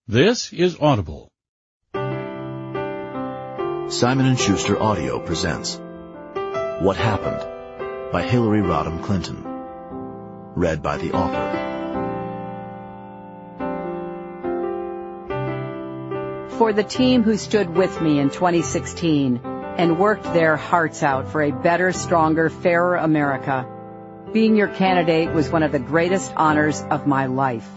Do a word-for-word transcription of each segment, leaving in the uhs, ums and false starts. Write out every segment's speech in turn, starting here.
This is Audible. Simon and Schuster Audio presents What Happened by Hillary Rodham Clinton. Read by the author. For the team who stood with me in twenty sixteen and worked their hearts out for a better, stronger, fairer America, being your candidate was one of the greatest honors of my life.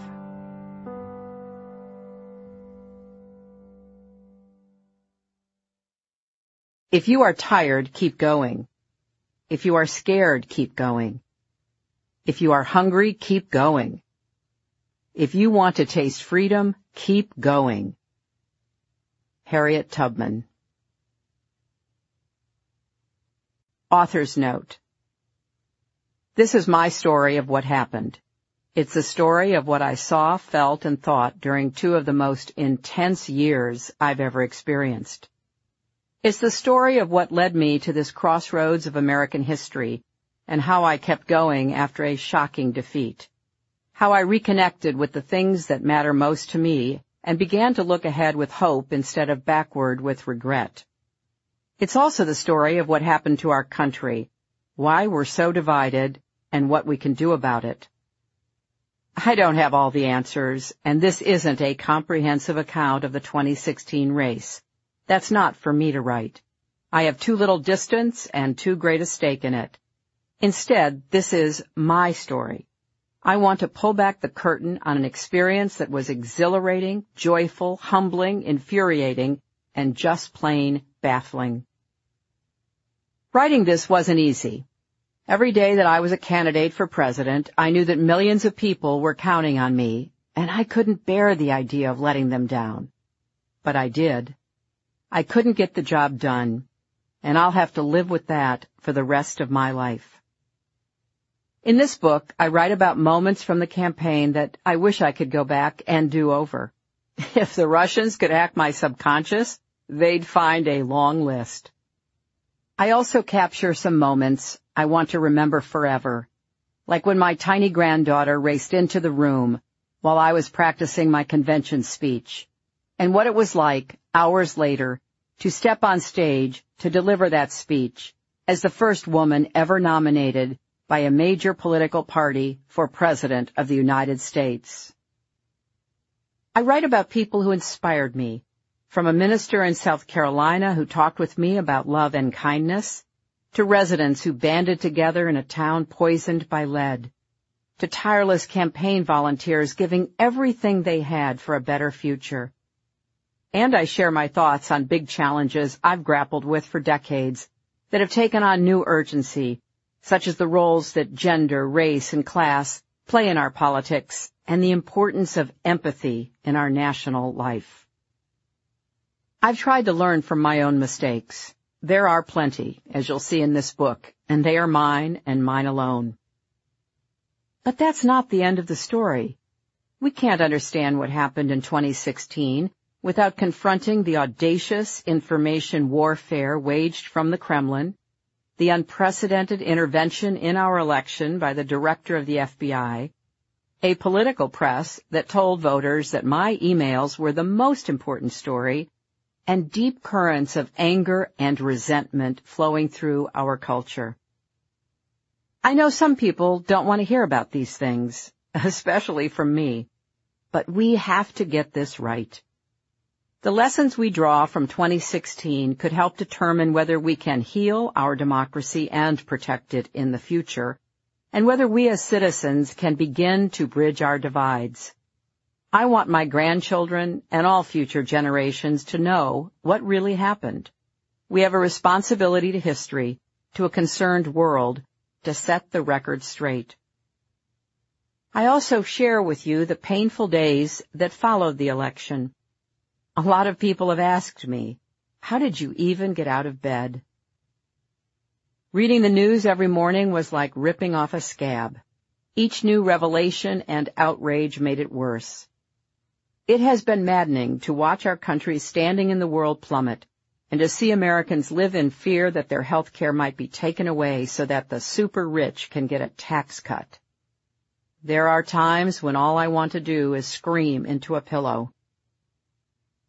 If you are tired, keep going. If you are scared, keep going. If you are hungry, keep going. If you want to taste freedom, keep going. Harriet Tubman. Author's note. This is my story of what happened. It's the story of what I saw, felt, and thought during two of the most intense years I've ever experienced. It's the story of what led me to this crossroads of American history and how I kept going after a shocking defeat. How I reconnected with the things that matter most to me and began to look ahead with hope instead of backward with regret. It's also the story of what happened to our country, why we're so divided, and what we can do about it. I don't have all the answers, and this isn't a comprehensive account of the twenty sixteen race. That's not for me to write. I have too little distance and too great a stake in it. Instead, this is my story. I want to pull back the curtain on an experience that was exhilarating, joyful, humbling, infuriating, and just plain baffling. Writing this wasn't easy. Every day that I was a candidate for president, I knew that millions of people were counting on me, and I couldn't bear the idea of letting them down. But I did. I couldn't get the job done, and I'll have to live with that for the rest of my life. In this book, I write about moments from the campaign that I wish I could go back and do over. If the Russians could hack my subconscious, they'd find a long list. I also capture some moments I want to remember forever, like when my tiny granddaughter raced into the room while I was practicing my convention speech, and what it was like, hours later, to step on stage to deliver that speech as the first woman ever nominated by a major political party for President of the United States. I write about people who inspired me, from a minister in South Carolina who talked with me about love and kindness, to residents who banded together in a town poisoned by lead, to tireless campaign volunteers giving everything they had for a better future. And I share my thoughts on big challenges I've grappled with for decades that have taken on new urgency, such as the roles that gender, race, and class play in our politics and the importance of empathy in our national life. I've tried to learn from my own mistakes. There are plenty, as you'll see in this book, and they are mine and mine alone. But that's not the end of the story. We can't understand what happened in twenty sixteen without confronting the audacious information warfare waged from the Kremlin, the unprecedented intervention in our election by the director of the F B I, a political press that told voters that my emails were the most important story, and deep currents of anger and resentment flowing through our culture. I know some people don't want to hear about these things, especially from me, but we have to get this right. The lessons we draw from twenty sixteen could help determine whether we can heal our democracy and protect it in the future, and whether we as citizens can begin to bridge our divides. I want my grandchildren and all future generations to know what really happened. We have a responsibility to history, to a concerned world, to set the record straight. I also share with you the painful days that followed the election. A lot of people have asked me, how did you even get out of bed? Reading the news every morning was like ripping off a scab. Each new revelation and outrage made it worse. It has been maddening to watch our country standing in the world plummet, and to see Americans live in fear that their health care might be taken away so that the super rich can get a tax cut. There are times when all I want to do is scream into a pillow.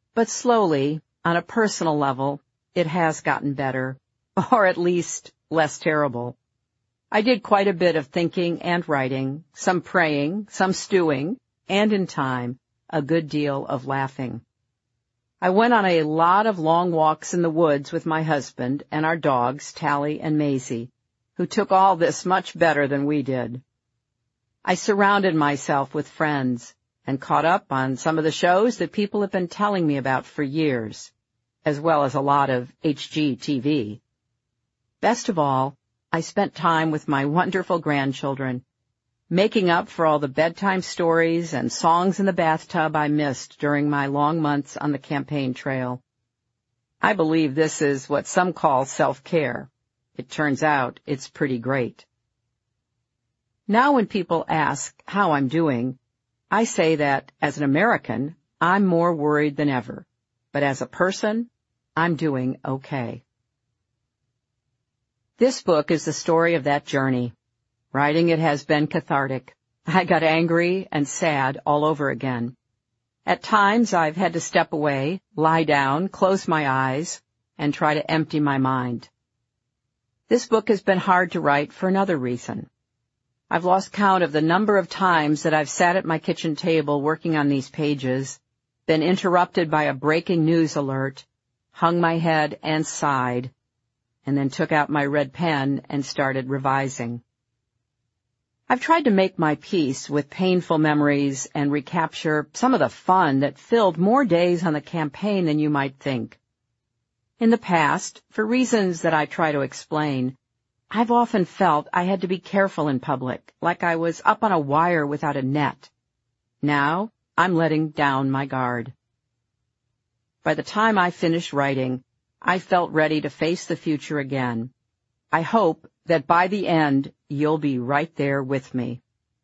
But slowly, on a personal level, it has gotten better, or at least less terrible. I did quite a bit of thinking and writing, some praying, some stewing, and in time, a good deal of laughing. I went on a lot of long walks in the woods with my husband and our dogs, Tally and Maisie, who took all this much better than we did. I surrounded myself with friends and caught up on some of the shows that people have been telling me about for years, as well as a lot of H G T V. Best of all, I spent time with my wonderful grandchildren, making up for all the bedtime stories and songs in the bathtub I missed during my long months on the campaign trail. I believe this is what some call self-care. It turns out it's pretty great. Now when people ask how I'm doing, I say that as an American, I'm more worried than ever. But as a person, I'm doing okay. This book is the story of that journey. Writing it has been cathartic. I got angry and sad all over again. At times I've had to step away, lie down, close my eyes, and try to empty my mind. This book has been hard to write for another reason. I've lost count of the number of times that I've sat at my kitchen table working on these pages, been interrupted by a breaking news alert, hung my head and sighed, and then took out my red pen and started revising. I've tried to make my peace with painful memories and recapture some of the fun that filled more days on the campaign than you might think. In the past, for reasons that I try to explain, I've often felt I had to be careful in public, like I was up on a wire without a net. Now, I'm letting down my guard. By the time I finished writing, I felt ready to face the future again. I hope that by the end, you'll be right there with me.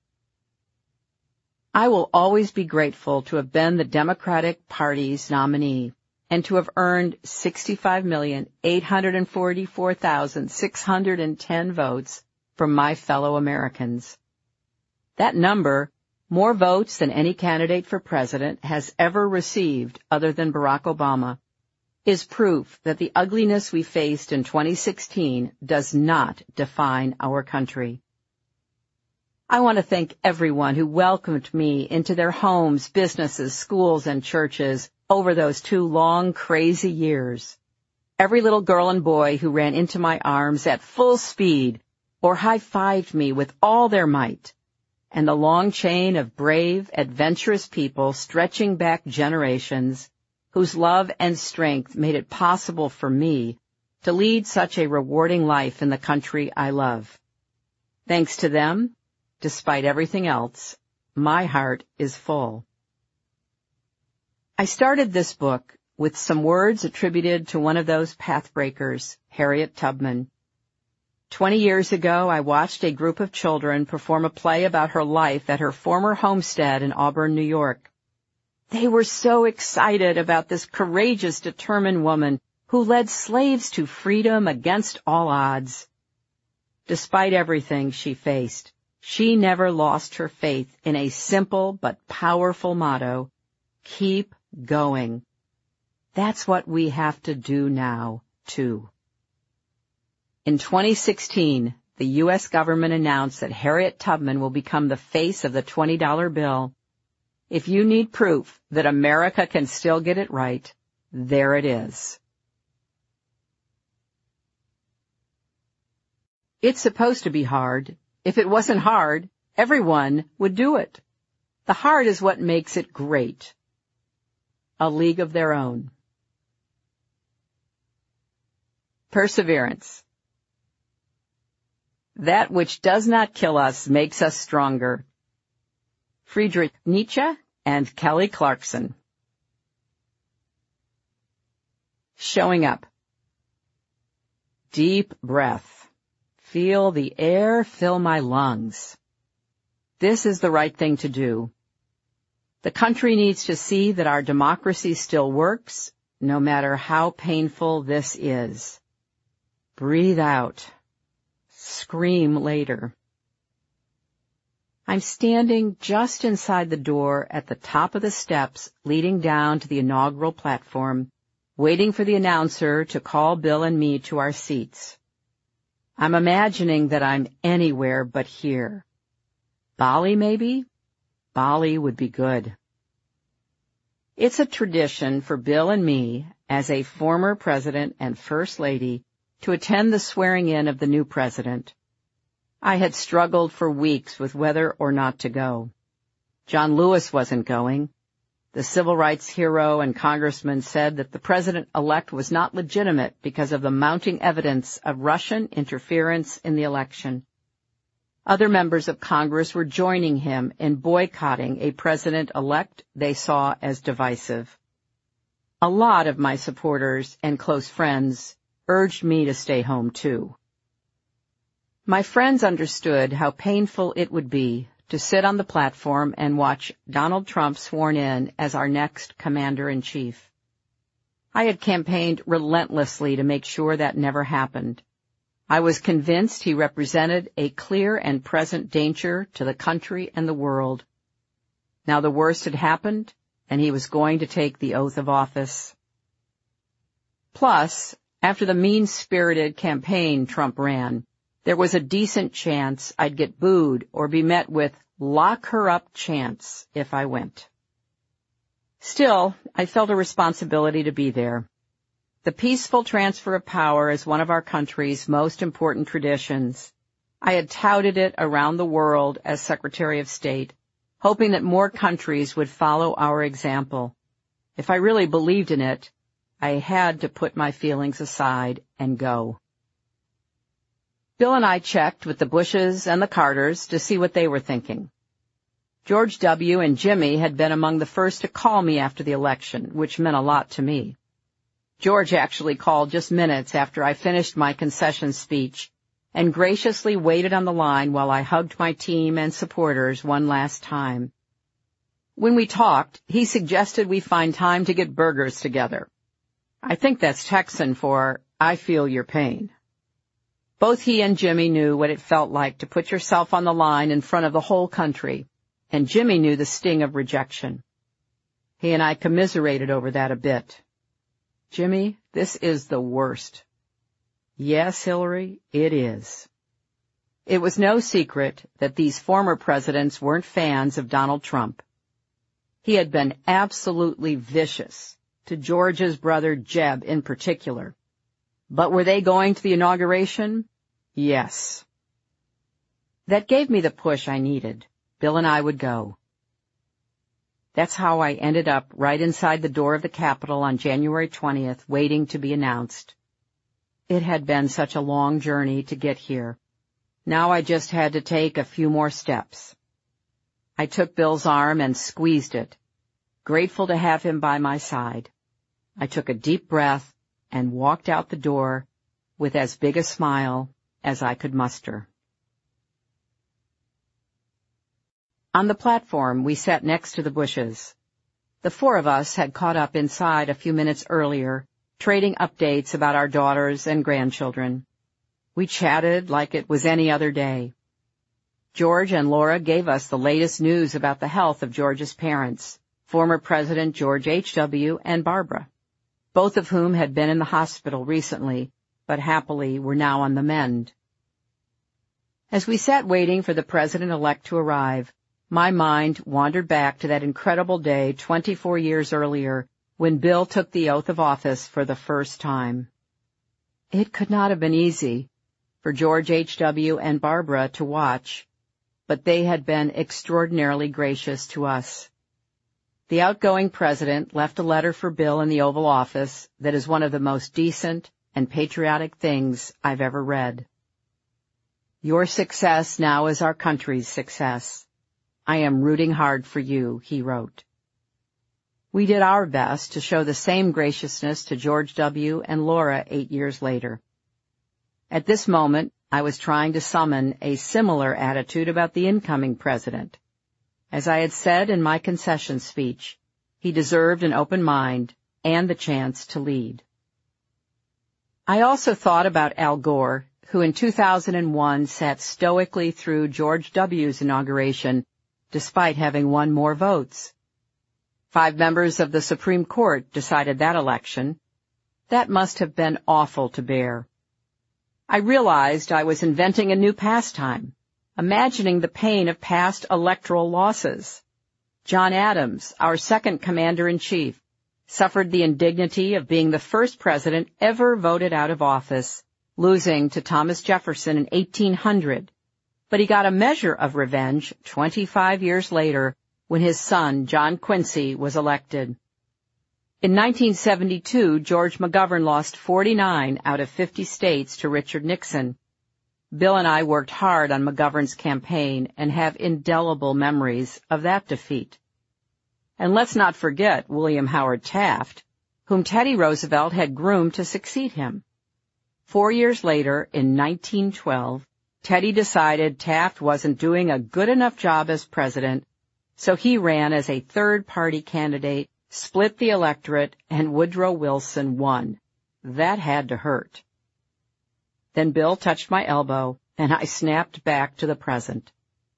I will always be grateful to have been the Democratic Party's nominee and to have earned sixty-five million, eight hundred forty-four thousand, six hundred ten votes from my fellow Americans. That number, more votes than any candidate for president has ever received other than Barack Obama, is proof that the ugliness we faced in twenty sixteen does not define our country. I want to thank everyone who welcomed me into their homes, businesses, schools, and churches over those two long, crazy years. Every little girl and boy who ran into my arms at full speed or high-fived me with all their might, and the long chain of brave, adventurous people stretching back generations whose love and strength made it possible for me to lead such a rewarding life in the country I love. Thanks to them, despite everything else, my heart is full. I started this book with some words attributed to one of those pathbreakers, Harriet Tubman. Twenty years ago, I watched a group of children perform a play about her life at her former homestead in Auburn, New York. They were so excited about this courageous, determined woman who led slaves to freedom against all odds. Despite everything she faced, she never lost her faith in a simple but powerful motto: keep going. That's what we have to do now, too. In twenty sixteen, the U S government announced that Harriet Tubman will become the face of the twenty dollar bill. If you need proof that America can still get it right, there it is. It's supposed to be hard. If it wasn't hard, everyone would do it. The hard is what makes it great. A League of Their Own. Perseverance. That which does not kill us makes us stronger. Friedrich Nietzsche and Kelly Clarkson. Showing up. Deep breath. Feel the air fill my lungs. This is the right thing to do. The country needs to see that our democracy still works, no matter how painful this is. Breathe out. Scream later. I'm standing just inside the door at the top of the steps leading down to the inaugural platform, waiting for the announcer to call Bill and me to our seats. I'm imagining that I'm anywhere but here. Bali, maybe? Bali would be good. It's a tradition for Bill and me, as a former president and first lady, to attend the swearing-in of the new president. I had struggled for weeks with whether or not to go. John Lewis wasn't going. The civil rights hero and congressman said that the president-elect was not legitimate because of the mounting evidence of Russian interference in the election. Other members of Congress were joining him in boycotting a president-elect they saw as divisive. A lot of my supporters and close friends urged me to stay home too. My friends understood how painful it would be to sit on the platform and watch Donald Trump sworn in as our next commander-in-chief. I had campaigned relentlessly to make sure that never happened. I was convinced he represented a clear and present danger to the country and the world. Now the worst had happened, and he was going to take the oath of office. Plus, after the mean-spirited campaign Trump ran, there was a decent chance I'd get booed or be met with lock her up chants if I went. Still, I felt a responsibility to be there. The peaceful transfer of power is one of our country's most important traditions. I had touted it around the world as Secretary of State, hoping that more countries would follow our example. If I really believed in it, I had to put my feelings aside and go. Bill and I checked with the Bushes and the Carters to see what they were thinking. George W. and Jimmy had been among the first to call me after the election, which meant a lot to me. George actually called just minutes after I finished my concession speech and graciously waited on the line while I hugged my team and supporters one last time. When we talked, he suggested we find time to get burgers together. I think that's Texan for, I feel your pain. Both he and Jimmy knew what it felt like to put yourself on the line in front of the whole country, and Jimmy knew the sting of rejection. He and I commiserated over that a bit. Jimmy, this is the worst. Yes, Hillary, it is. It was no secret that these former presidents weren't fans of Donald Trump. He had been absolutely vicious, to George's brother Jeb in particular. But were they going to the inauguration? Yes. That gave me the push I needed. Bill and I would go. That's how I ended up right inside the door of the Capitol on January twentieth, waiting to be announced. It had been such a long journey to get here. Now I just had to take a few more steps. I took Bill's arm and squeezed it, grateful to have him by my side. I took a deep breath and walked out the door with as big a smile as I could muster. On the platform, we sat next to the Bushes. The four of us had caught up inside a few minutes earlier, trading updates about our daughters and grandchildren. We chatted like it was any other day. George and Laura gave us the latest news about the health of George's parents, former President George H W and Barbara, both of whom had been in the hospital recently, but happily were now on the mend. As we sat waiting for the president-elect to arrive, my mind wandered back to that incredible day twenty-four years earlier when Bill took the oath of office for the first time. It could not have been easy for George H W and Barbara to watch, but they had been extraordinarily gracious to us. The outgoing president left a letter for Bill in the Oval Office that is one of the most decent and patriotic things I've ever read. Your success now is our country's success. I am rooting hard for you, he wrote. We did our best to show the same graciousness to George W. and Laura eight years later. At this moment, I was trying to summon a similar attitude about the incoming president. As I had said in my concession speech, he deserved an open mind and the chance to lead. I also thought about Al Gore, who in two thousand one sat stoically through George W.'s inauguration despite having won more votes. Five members of the Supreme Court decided that election. That must have been awful to bear. I realized I was inventing a new pastime, imagining the pain of past electoral losses. John Adams, our second commander-in-chief, suffered the indignity of being the first president ever voted out of office, losing to Thomas Jefferson in eighteen hundred. But he got a measure of revenge twenty-five years later when his son, John Quincy, was elected. In nineteen seventy-two, George McGovern lost forty-nine out of fifty states to Richard Nixon. Bill and I worked hard on McGovern's campaign and have indelible memories of that defeat. And let's not forget William Howard Taft, whom Teddy Roosevelt had groomed to succeed him. Four years later, in nineteen twelve, Teddy decided Taft wasn't doing a good enough job as president, so he ran as a third-party candidate, split the electorate, and Woodrow Wilson won. That had to hurt. Then Bill touched my elbow, and I snapped back to the present.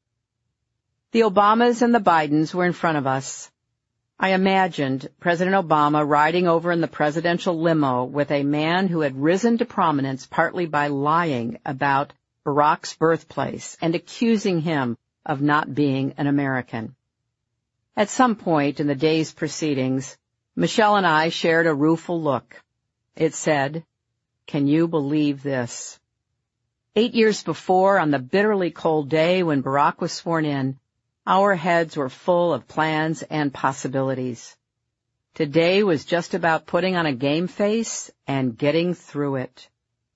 The Obamas and the Bidens were in front of us. I imagined President Obama riding over in the presidential limo with a man who had risen to prominence partly by lying about Barack's birthplace and accusing him of not being an American. At some point in the day's proceedings, Michelle and I shared a rueful look. It said, "Can you believe this?" Eight years before, on the bitterly cold day when Barack was sworn in, our heads were full of plans and possibilities. Today was just about putting on a game face and getting through it.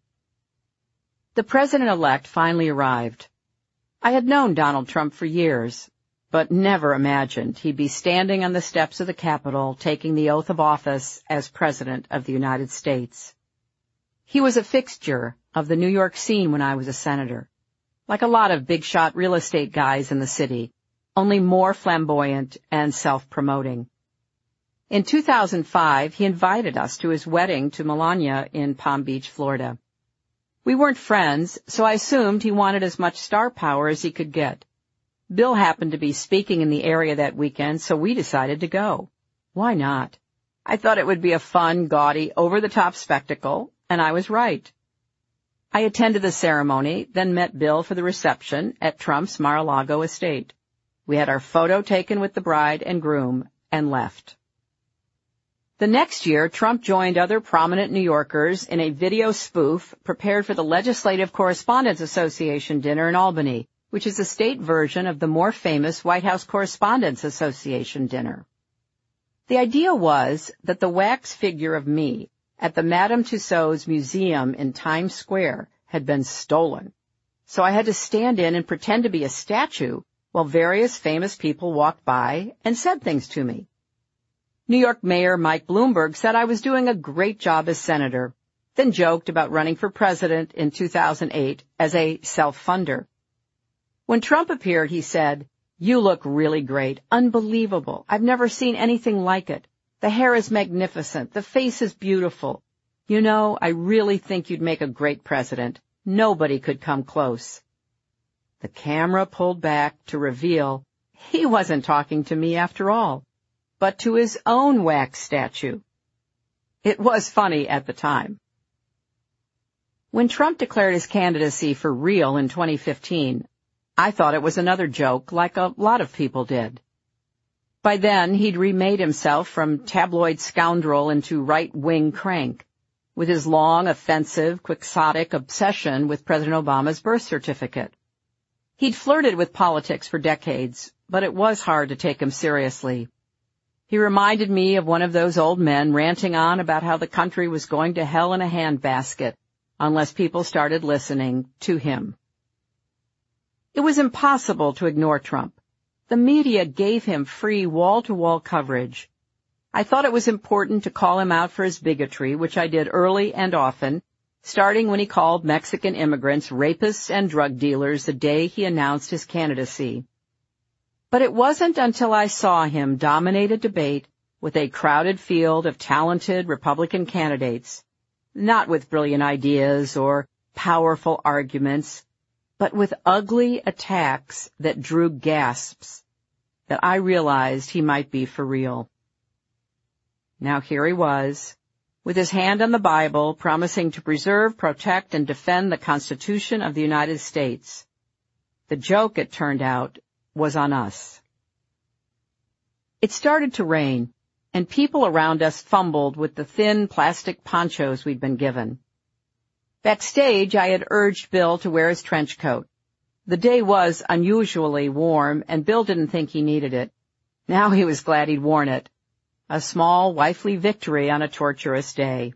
The president-elect finally arrived. I had known Donald Trump for years, but never imagined he'd be standing on the steps of the Capitol taking the oath of office as President of the United States. He was a fixture of the New York scene when I was a senator, like a lot of big-shot real estate guys in the city, only more flamboyant and self-promoting. In two thousand five, he invited us to his wedding to Melania in Palm Beach, Florida. We weren't friends, so I assumed he wanted as much star power as he could get. Bill happened to be speaking in the area that weekend, so we decided to go. Why not? I thought it would be a fun, gaudy, over-the-top spectacle, and I was right. I attended the ceremony, then met Bill for the reception at Trump's Mar-a-Lago estate. We had our photo taken with the bride and groom and left. The next year, Trump joined other prominent New Yorkers in a video spoof prepared for the Legislative Correspondents Association dinner in Albany, which is a state version of the more famous White House Correspondents Association dinner. The idea was that the wax figure of me at the Madame Tussauds Museum in Times Square had been stolen, so I had to stand in and pretend to be a statue while various famous people walked by and said things to me. New York Mayor Mike Bloomberg said I was doing a great job as senator, then joked about running for president in two thousand eight as a self-funder. When Trump appeared, he said, "You look really great, unbelievable. I've never seen anything like it. The hair is magnificent. The face is beautiful. You know, I really think you'd make a great president. Nobody could come close." The camera pulled back to reveal he wasn't talking to me after all, but to his own wax statue. It was funny at the time. When Trump declared his candidacy for real in twenty fifteen, I thought it was another joke, like a lot of people did. By then, he'd remade himself from tabloid scoundrel into right-wing crank, with his long, offensive, quixotic obsession with President Obama's birth certificate. He'd flirted with politics for decades, but it was hard to take him seriously. He reminded me of one of those old men ranting on about how the country was going to hell in a handbasket unless people started listening to him. It was impossible to ignore Trump. The media gave him free wall-to-wall coverage. I thought it was important to call him out for his bigotry, which I did early and often, starting when he called Mexican immigrants rapists and drug dealers the day he announced his candidacy. But it wasn't until I saw him dominate a debate with a crowded field of talented Republican candidates, not with brilliant ideas or powerful arguments, but with ugly attacks that drew gasps, that I realized he might be for real. Now here he was, with his hand on the Bible, promising to preserve, protect, and defend the Constitution of the United States. The joke, it turned out, was on us. It started to rain, and people around us fumbled with the thin plastic ponchos we'd been given. Backstage, I had urged Bill to wear his trench coat. The day was unusually warm, and Bill didn't think he needed it. Now he was glad he'd worn it. A small, wifely victory on a torturous day.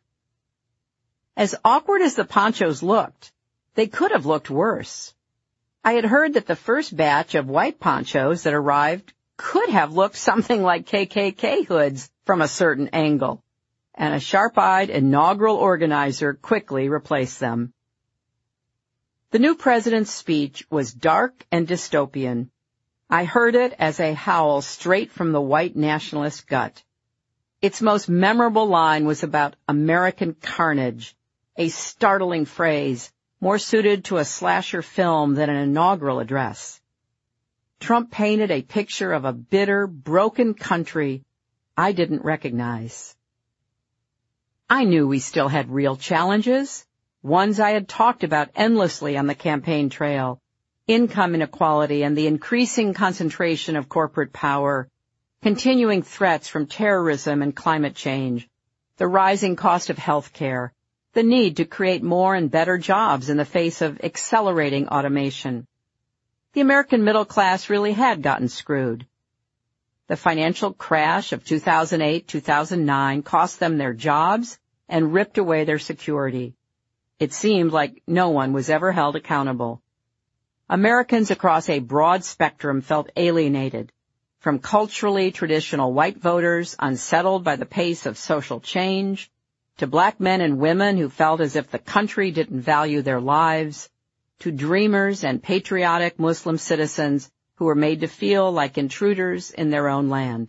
As awkward as the ponchos looked, they could have looked worse. I had heard that the first batch of white ponchos that arrived could have looked something like K K K hoods from a certain angle, and a sharp-eyed inaugural organizer quickly replaced them. The new president's speech was dark and dystopian. I heard it as a howl straight from the white nationalist gut. Its most memorable line was about American carnage, a startling phrase more suited to a slasher film than an inaugural address. Trump painted a picture of a bitter, broken country I didn't recognize. I knew we still had real challenges, ones I had talked about endlessly on the campaign trail: income inequality and the increasing concentration of corporate power, continuing threats from terrorism and climate change, the rising cost of health care, the need to create more and better jobs in the face of accelerating automation. The American middle class really had gotten screwed. The financial crash of two thousand eight, two thousand nine cost them their jobs and ripped away their security. It seemed like no one was ever held accountable. Americans across a broad spectrum felt alienated, from culturally traditional white voters unsettled by the pace of social change, to black men and women who felt as if the country didn't value their lives, to dreamers and patriotic Muslim citizens who were made to feel like intruders in their own land.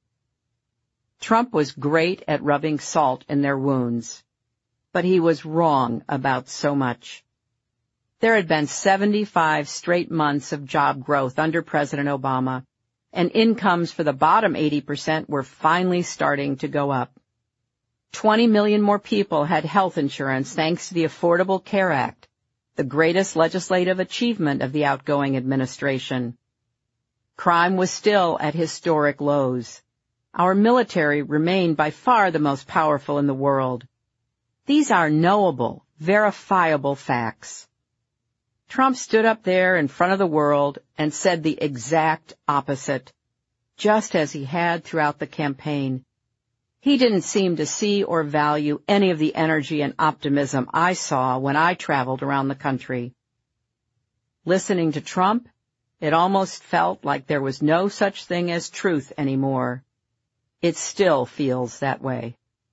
Trump was great at rubbing salt in their wounds, but he was wrong about so much. There had been seventy-five straight months of job growth under President Obama, and incomes for the bottom eighty percent were finally starting to go up. twenty million more people had health insurance thanks to the Affordable Care Act, the greatest legislative achievement of the outgoing administration. Crime was still at historic lows. Our military remained by far the most powerful in the world. These are knowable, verifiable facts. Trump stood up there in front of the world and said the exact opposite, just as he had throughout the campaign. He didn't seem to see or value any of the energy and optimism I saw when I traveled around the country. Listening to Trump, it almost felt like there was no such thing as truth anymore. It still feels that way.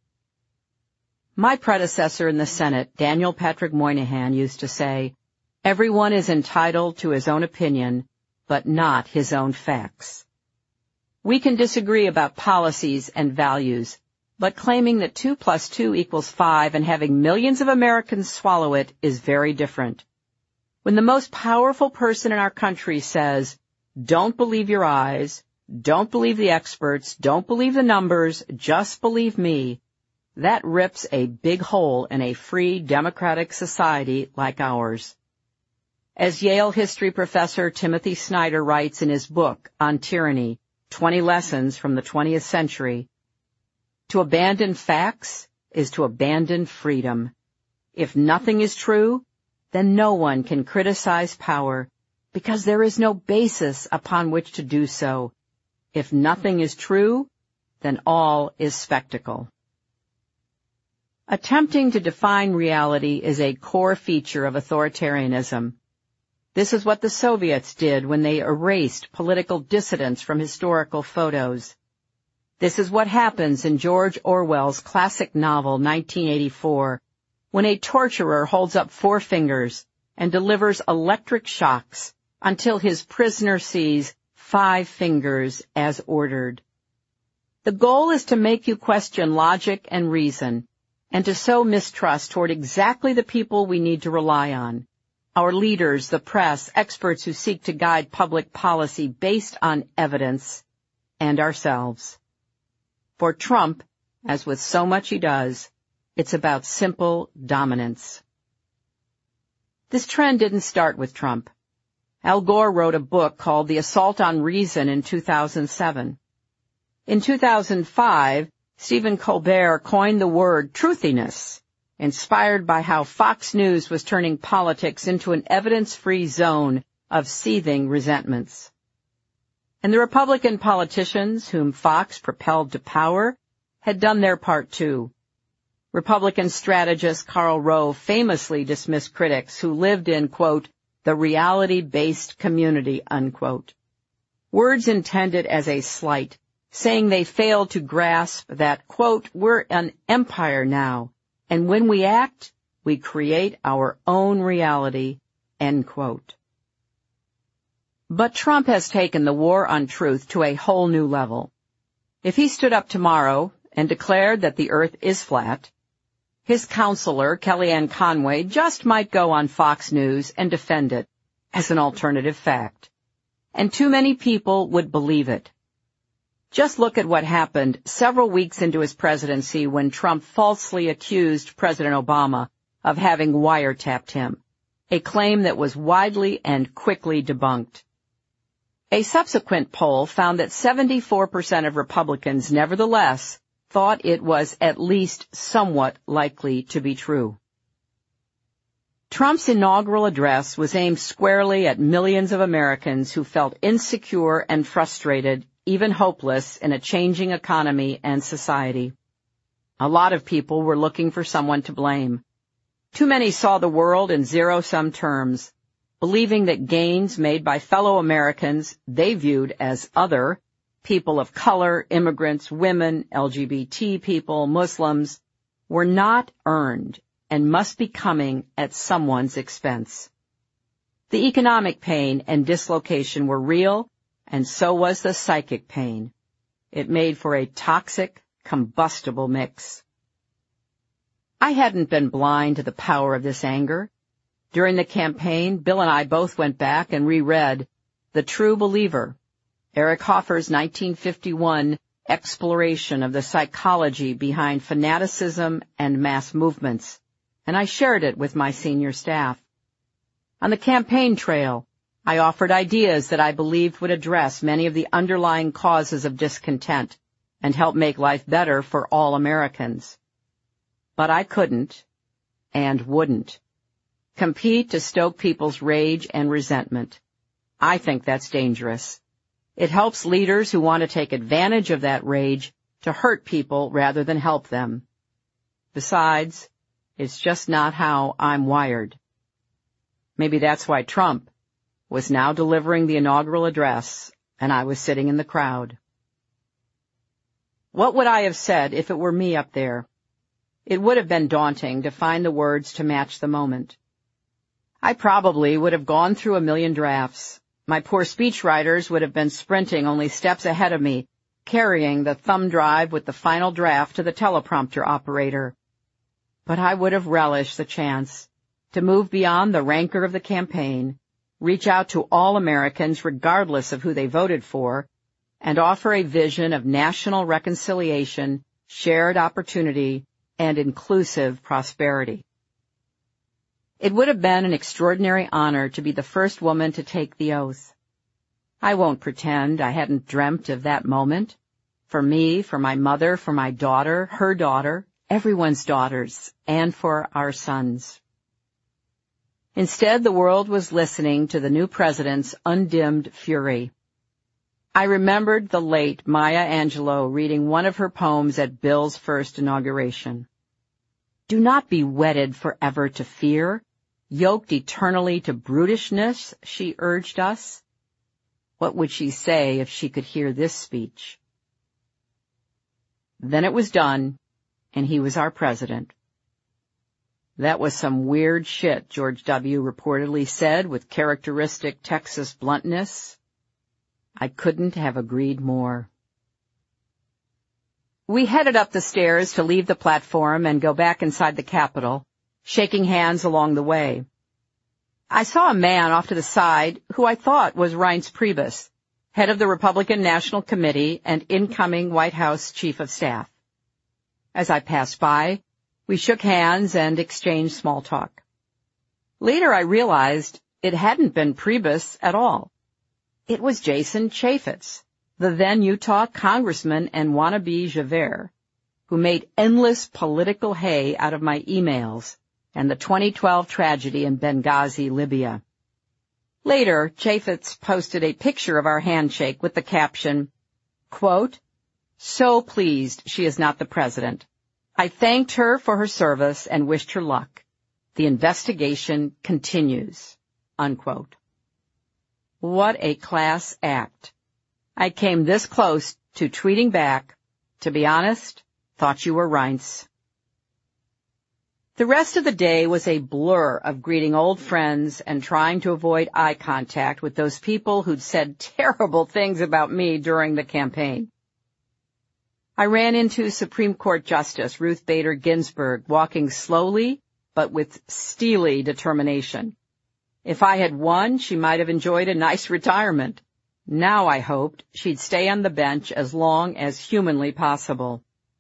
My predecessor in the Senate, Daniel Patrick Moynihan, used to say, "Everyone is entitled to his own opinion, but not his own facts." We can disagree about policies and values, but claiming that two plus two equals five and having millions of Americans swallow it is very different. When the most powerful person in our country says, "Don't believe your eyes, don't believe the experts, don't believe the numbers, just believe me," that rips a big hole in a free, democratic society like ours. As Yale history professor Timothy Snyder writes in his book on tyranny, twenty Lessons from the twentieth century, to abandon facts is to abandon freedom. If nothing is true, then no one can criticize power, because there is no basis upon which to do so. If nothing is true, then all is spectacle. Attempting to define reality is a core feature of authoritarianism. This is what the Soviets did when they erased political dissidents from historical photos. This is what happens in George Orwell's classic novel nineteen eighty-four, when a torturer holds up four fingers and delivers electric shocks until his prisoner sees five fingers as ordered. The goal is to make you question logic and reason, and to sow mistrust toward exactly the people we need to rely on, our leaders, the press, experts who seek to guide public policy based on evidence, and ourselves. For Trump, as with so much he does, it's about simple dominance. This trend didn't start with Trump. Al Gore wrote a book called The Assault on Reason in two thousand seven. In two thousand five, Stephen Colbert coined the word truthiness, inspired by how Fox News was turning politics into an evidence-free zone of seething resentments. And the Republican politicians whom Fox propelled to power had done their part too. Republican strategist Karl Rove famously dismissed critics who lived in, quote, the reality-based community, unquote. Words intended as a slight, saying they failed to grasp that, quote, we're an empire now, and when we act, we create our own reality, end quote. But Trump has taken the war on truth to a whole new level. If he stood up tomorrow and declared that the earth is flat, his counselor, Kellyanne Conway, just might go on Fox News and defend it as an alternative fact. And too many people would believe it. Just look at what happened several weeks into his presidency when Trump falsely accused President Obama of having wiretapped him, a claim that was widely and quickly debunked. A subsequent poll found that seventy-four percent of Republicans, nevertheless, thought it was at least somewhat likely to be true. Trump's inaugural address was aimed squarely at millions of Americans who felt insecure and frustrated, even hopeless, in a changing economy and society. A lot of people were looking for someone to blame. Too many saw the world in zero-sum terms, believing that gains made by fellow Americans they viewed as other, people of color, immigrants, women, L G B T people, Muslims, were not earned and must be coming at someone's expense. The economic pain and dislocation were real, and so was the psychic pain. It made for a toxic, combustible mix. I hadn't been blind to the power of this anger. During the campaign, Bill and I both went back and reread The True Believer, Eric Hoffer's nineteen fifty-one exploration of the psychology behind fanaticism and mass movements, and I shared it with my senior staff. On the campaign trail, I offered ideas that I believed would address many of the underlying causes of discontent and help make life better for all Americans. But I couldn't, and wouldn't, compete to stoke people's rage and resentment. I think that's dangerous. It helps leaders who want to take advantage of that rage to hurt people rather than help them. Besides, it's just not how I'm wired. Maybe that's why Trump was now delivering the inaugural address, and I was sitting in the crowd. What would I have said if it were me up there? It would have been daunting to find the words to match the moment. I probably would have gone through a million drafts. My poor speechwriters would have been sprinting only steps ahead of me, carrying the thumb drive with the final draft to the teleprompter operator. But I would have relished the chance to move beyond the rancor of the campaign, reach out to all Americans regardless of who they voted for, and offer a vision of national reconciliation, shared opportunity, and inclusive prosperity. It would have been an extraordinary honor to be the first woman to take the oath. I won't pretend I hadn't dreamt of that moment. For me, for my mother, for my daughter, her daughter, everyone's daughters, and for our sons. Instead, the world was listening to the new president's undimmed fury. I remembered the late Maya Angelou reading one of her poems at Bill's first inauguration. Do not be wedded forever to fear, yoked eternally to brutishness, she urged us. What would she say if she could hear this speech? Then it was done, and he was our president. That was some weird shit, George W. reportedly said with characteristic Texas bluntness. I couldn't have agreed more. We headed up the stairs to leave the platform and go back inside the Capitol, shaking hands along the way. I saw a man off to the side who I thought was Reince Priebus, head of the Republican National Committee and incoming White House Chief of Staff. As I passed by, we shook hands and exchanged small talk. Later I realized it hadn't been Priebus at all. It was Jason Chaffetz, the then Utah congressman and wannabe Javert, who made endless political hay out of my emails and the twenty twelve tragedy in Benghazi, Libya. Later, Chaffetz posted a picture of our handshake with the caption, quote, "So pleased she is not the president. I thanked her for her service and wished her luck. The investigation continues," unquote. What a class act. I came this close to tweeting back, "To be honest, thought you were Reince." The rest of the day was a blur of greeting old friends and trying to avoid eye contact with those people who'd said terrible things about me during the campaign. I ran into Supreme Court Justice Ruth Bader Ginsburg walking slowly but with steely determination. If I had won, she might have enjoyed a nice retirement. Now I hoped she'd stay on the bench as long as humanly possible.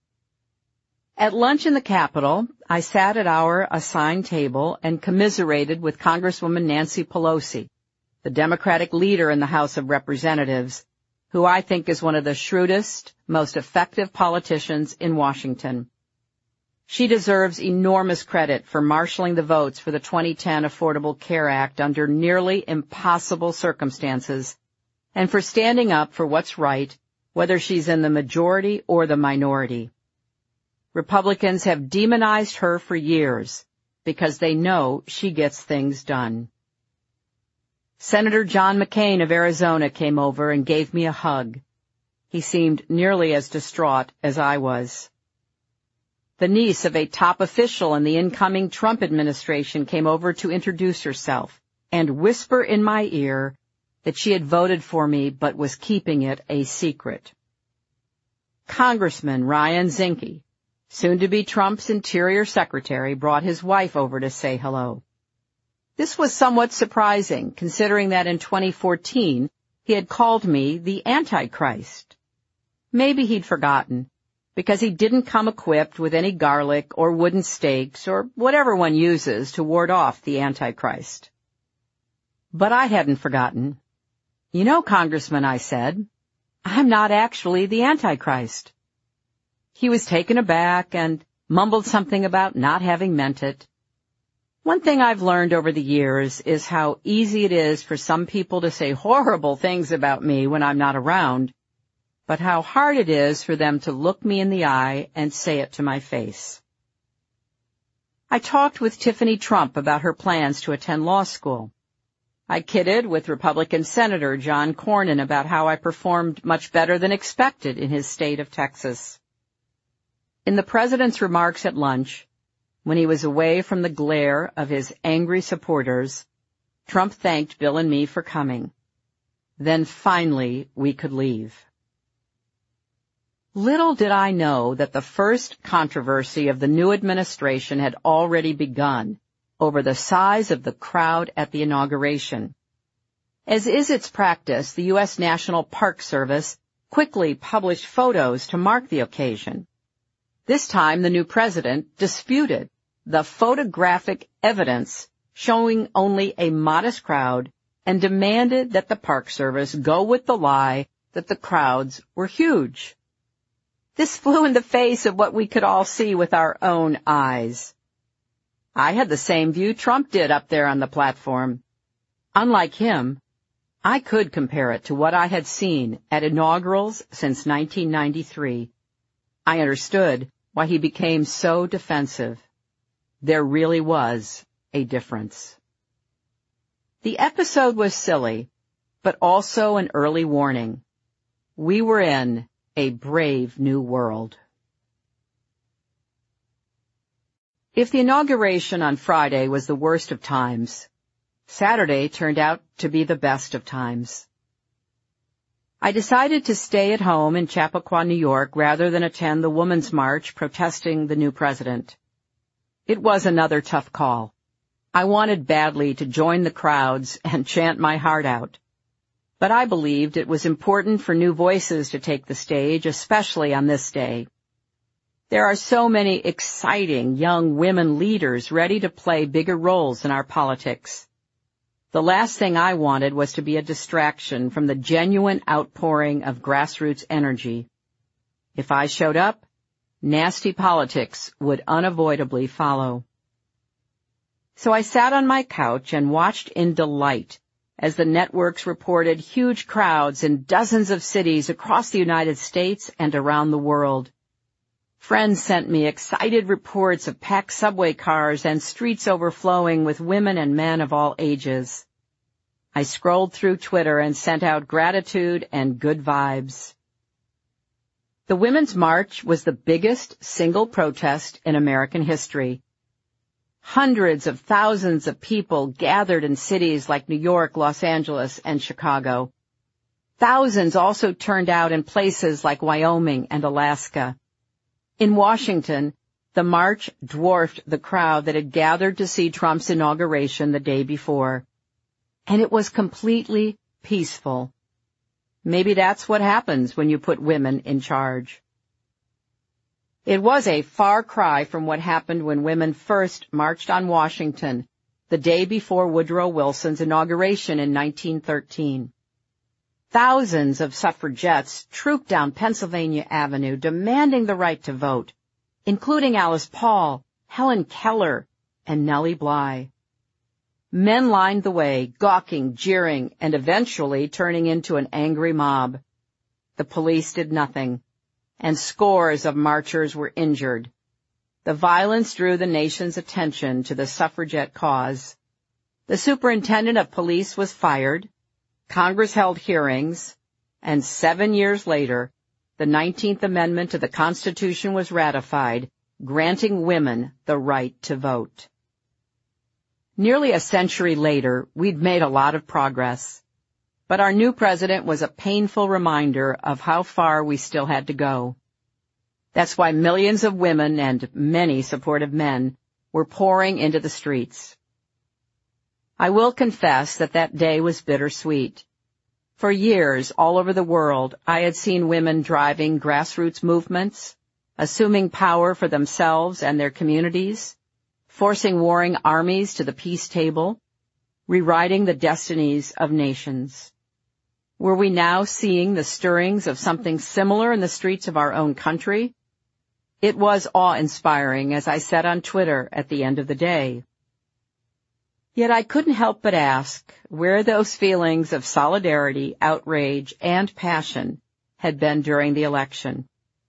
At lunch in the Capitol, I sat at our assigned table and commiserated with Congresswoman Nancy Pelosi, the Democratic leader in the House of Representatives, who I think is one of the shrewdest, most effective politicians in Washington. She deserves enormous credit for marshaling the votes for the twenty ten Affordable Care Act under nearly impossible circumstances, and for standing up for what's right, whether she's in the majority or the minority. Republicans have demonized her for years because they know she gets things done. Senator John McCain of Arizona came over and gave me a hug. He seemed nearly as distraught as I was. The niece of a top official in the incoming Trump administration came over to introduce herself and whisper in my ear that she had voted for me but was keeping it a secret. Congressman Ryan Zinke, soon to be Trump's Interior Secretary, brought his wife over to say hello. This was somewhat surprising, considering that in twenty fourteen he had called me the Antichrist. Maybe he'd forgotten, because he didn't come equipped with any garlic or wooden stakes or whatever one uses to ward off the Antichrist. But I hadn't forgotten. "You know, Congressman," I said, "I'm not actually the Antichrist." He was taken aback and mumbled something about not having meant it. One thing I've learned over the years is how easy it is for some people to say horrible things about me when I'm not around, but how hard it is for them to look me in the eye and say it to my face. I talked with Tiffany Trump about her plans to attend law school. I kidded with Republican Senator John Cornyn about how I performed much better than expected in his state of Texas. In the president's remarks at lunch, when he was away from the glare of his angry supporters, Trump thanked Bill and me for coming. Then finally we could leave. Little did I know that the first controversy of the new administration had already begun over the size of the crowd at the inauguration. As is its practice, the U S National Park Service quickly published photos to mark the occasion. This time the new president disputed the photographic evidence showing only a modest crowd and demanded that the Park Service go with the lie that the crowds were huge. This flew in the face of what we could all see with our own eyes. I had the same view Trump did up there on the platform. Unlike him, I could compare it to what I had seen at inaugurals since nineteen ninety-three. I understood why he became so defensive. There really was a difference. The episode was silly, but also an early warning. We were in a brave new world. If the inauguration on Friday was the worst of times, Saturday turned out to be the best of times. I decided to stay at home in Chappaqua, New York, rather than attend the Women's March protesting the new president. It was another tough call. I wanted badly to join the crowds and chant my heart out. But I believed it was important for new voices to take the stage, especially on this day. There are so many exciting young women leaders ready to play bigger roles in our politics. The last thing I wanted was to be a distraction from the genuine outpouring of grassroots energy. If I showed up, nasty politics would unavoidably follow. So I sat on my couch and watched in delight as the networks reported huge crowds in dozens of cities across the United States and around the world. Friends sent me excited reports of packed subway cars and streets overflowing with women and men of all ages. I scrolled through Twitter and sent out gratitude and good vibes. The Women's March was the biggest single protest in American history. Hundreds of thousands of people gathered in cities like New York, Los Angeles, and Chicago. Thousands also turned out in places like Wyoming and Alaska. In Washington, the march dwarfed the crowd that had gathered to see Trump's inauguration the day before. And it was completely peaceful. Maybe that's what happens when you put women in charge. It was a far cry from what happened when women first marched on Washington the day before Woodrow Wilson's inauguration in nineteen thirteen. Thousands of suffragettes trooped down Pennsylvania Avenue demanding the right to vote, including Alice Paul, Helen Keller, and Nellie Bly. Men lined the way, gawking, jeering, and eventually turning into an angry mob. The police did nothing, and scores of marchers were injured. The violence drew the nation's attention to the suffragette cause. The superintendent of police was fired, Congress held hearings, and seven years later, the nineteenth Amendment to the Constitution was ratified, granting women the right to vote. Nearly a century later, we'd made a lot of progress. But our new president was a painful reminder of how far we still had to go. That's why millions of women and many supportive men were pouring into the streets. I will confess that that day was bittersweet. For years, all over the world, I had seen women driving grassroots movements, assuming power for themselves and their communities, forcing warring armies to the peace table, rewriting the destinies of nations. Were we now seeing the stirrings of something similar in the streets of our own country? It was awe-inspiring, as I said on Twitter at the end of the day. Yet I couldn't help but ask where those feelings of solidarity, outrage, and passion had been during the election.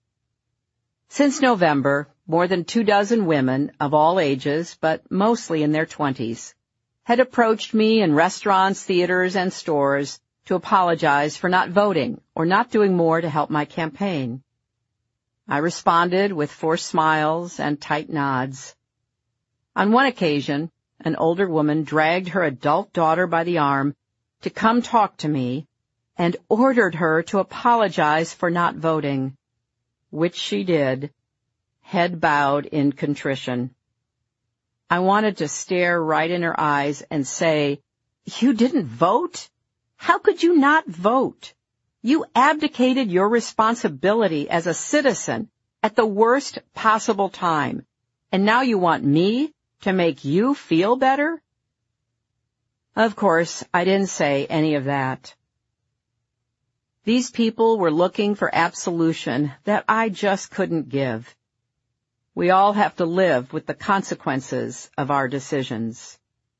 Since November, more than two dozen women of all ages, but mostly in their twenties, had approached me in restaurants, theaters, and stores to apologize for not voting or not doing more to help my campaign. I responded with forced smiles and tight nods. On one occasion, an older woman dragged her adult daughter by the arm to come talk to me and ordered her to apologize for not voting, which she did, head bowed in contrition. I wanted to stare right in her eyes and say, "You didn't vote? How could you not vote? You abdicated your responsibility as a citizen at the worst possible time, and now you want me to make you feel better?" Of course, I didn't say any of that. These people were looking for absolution that I just couldn't give. We all have to live with the consequences of our decisions.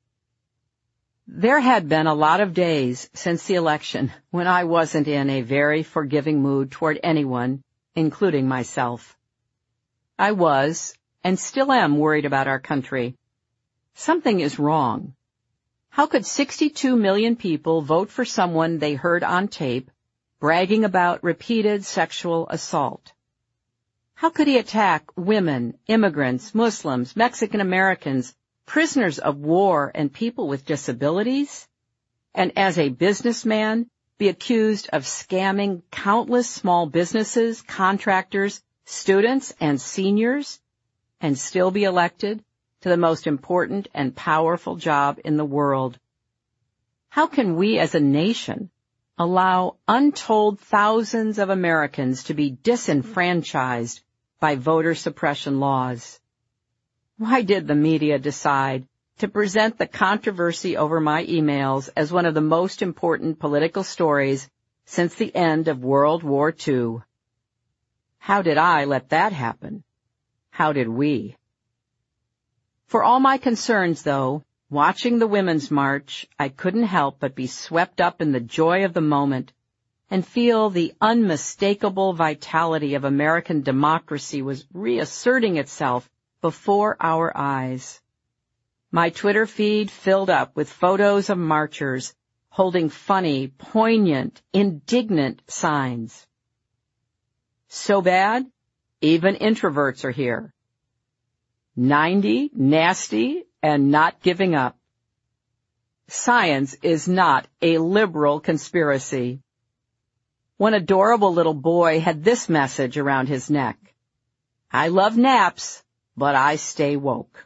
There had been a lot of days since the election when I wasn't in a very forgiving mood toward anyone, including myself. I was, and still am, worried about our country. Something is wrong. How could sixty-two million people vote for someone they heard on tape bragging about repeated sexual assault? How could he attack women, immigrants, Muslims, Mexican Americans, prisoners of war, and people with disabilities? And as a businessman, be accused of scamming countless small businesses, contractors, students, and seniors, and still be elected to the most important and powerful job in the world? How can we as a nation allow untold thousands of Americans to be disenfranchised by voter suppression laws? Why did the media decide to present the controversy over my emails as one of the most important political stories since the end of World War Two? How did I let that happen? How did we? For all my concerns, though, watching the Women's March, I couldn't help but be swept up in the joy of the moment and feel the unmistakable vitality of American democracy was reasserting itself before our eyes. My Twitter feed filled up with photos of marchers holding funny, poignant, indignant signs. So bad, even introverts are here. ninety, nasty, and not giving up. Science is not a liberal conspiracy. One adorable little boy had this message around his neck: I love naps, but I stay woke.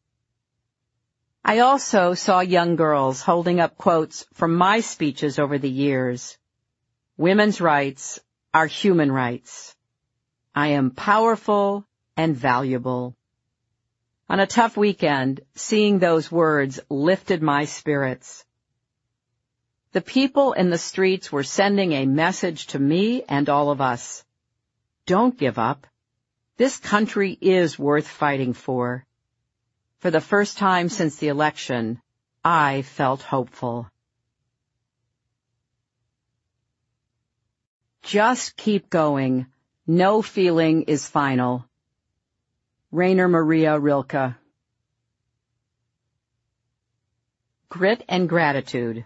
I also saw young girls holding up quotes from my speeches over the years. Women's rights are human rights. I am powerful and valuable. On a tough weekend, seeing those words lifted my spirits. The people in the streets were sending a message to me and all of us. Don't give up. This country is worth fighting for. For the first time since the election, I felt hopeful. Just keep going. No feeling is final. Rainer Maria Rilke. Grit and Gratitude.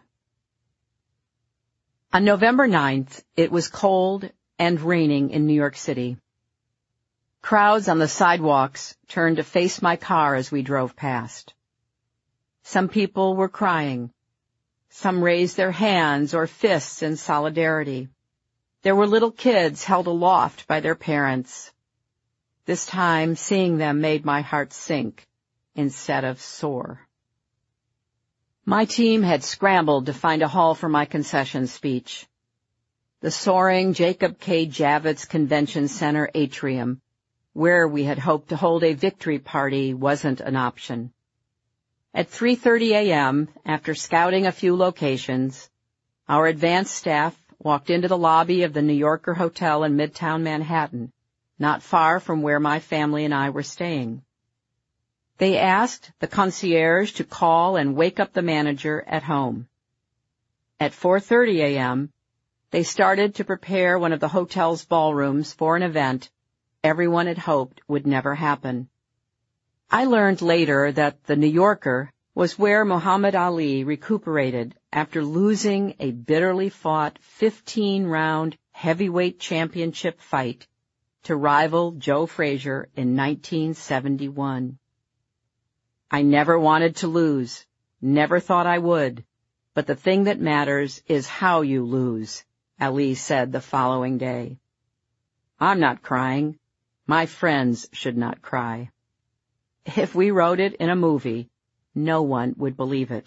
On November ninth, it was cold and raining in New York City. Crowds on the sidewalks turned to face my car as we drove past. Some people were crying. Some raised their hands or fists in solidarity. There were little kids held aloft by their parents. This time, seeing them made my heart sink instead of soar. My team had scrambled to find a hall for my concession speech. The soaring Jacob K. Javits Convention Center atrium, where we had hoped to hold a victory party, wasn't an option. At three thirty a.m., after scouting a few locations, our advanced staff walked into the lobby of the New Yorker Hotel in Midtown Manhattan, not far from where my family and I were staying. They asked the concierge to call and wake up the manager at home. At four thirty a.m., they started to prepare one of the hotel's ballrooms for an event everyone had hoped would never happen. I learned later that the New Yorker was where Muhammad Ali recuperated after losing a bitterly fought fifteen-round heavyweight championship fight to rival Joe Frazier in nineteen seventy-one. I never wanted to lose, never thought I would, but the thing that matters is how you lose, Ali said the following day. I'm not crying. My friends should not cry. If we wrote it in a movie, no one would believe it.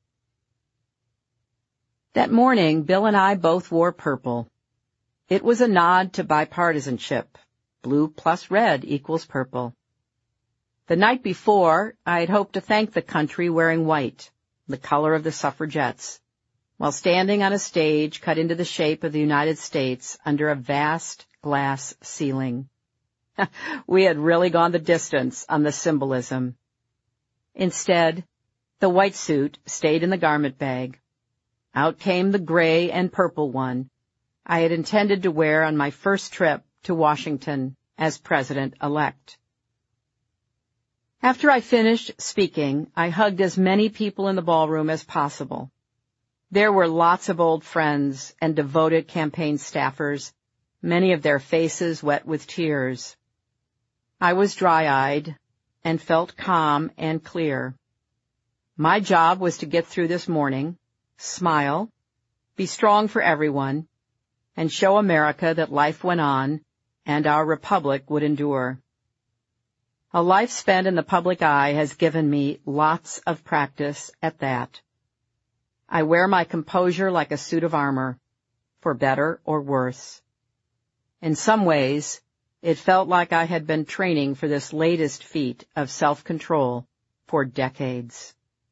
That morning, Bill and I both wore purple. It was a nod to bipartisanship. Blue plus red equals purple. The night before, I had hoped to thank the country wearing white, the color of the suffragettes, while standing on a stage cut into the shape of the United States under a vast glass ceiling. We had really gone the distance on the symbolism. Instead, the white suit stayed in the garment bag. Out came the gray and purple one I had intended to wear on my first trip to Washington as president-elect. After I finished speaking, I hugged as many people in the ballroom as possible. There were lots of old friends and devoted campaign staffers, many of their faces wet with tears. I was dry-eyed and felt calm and clear. My job was to get through this morning, smile, be strong for everyone, and show America that life went on and our republic would endure. A life spent in the public eye has given me lots of practice at that. I wear my composure like a suit of armor, for better or worse. In some ways, it felt like I had been training for this latest feat of self-control for decades.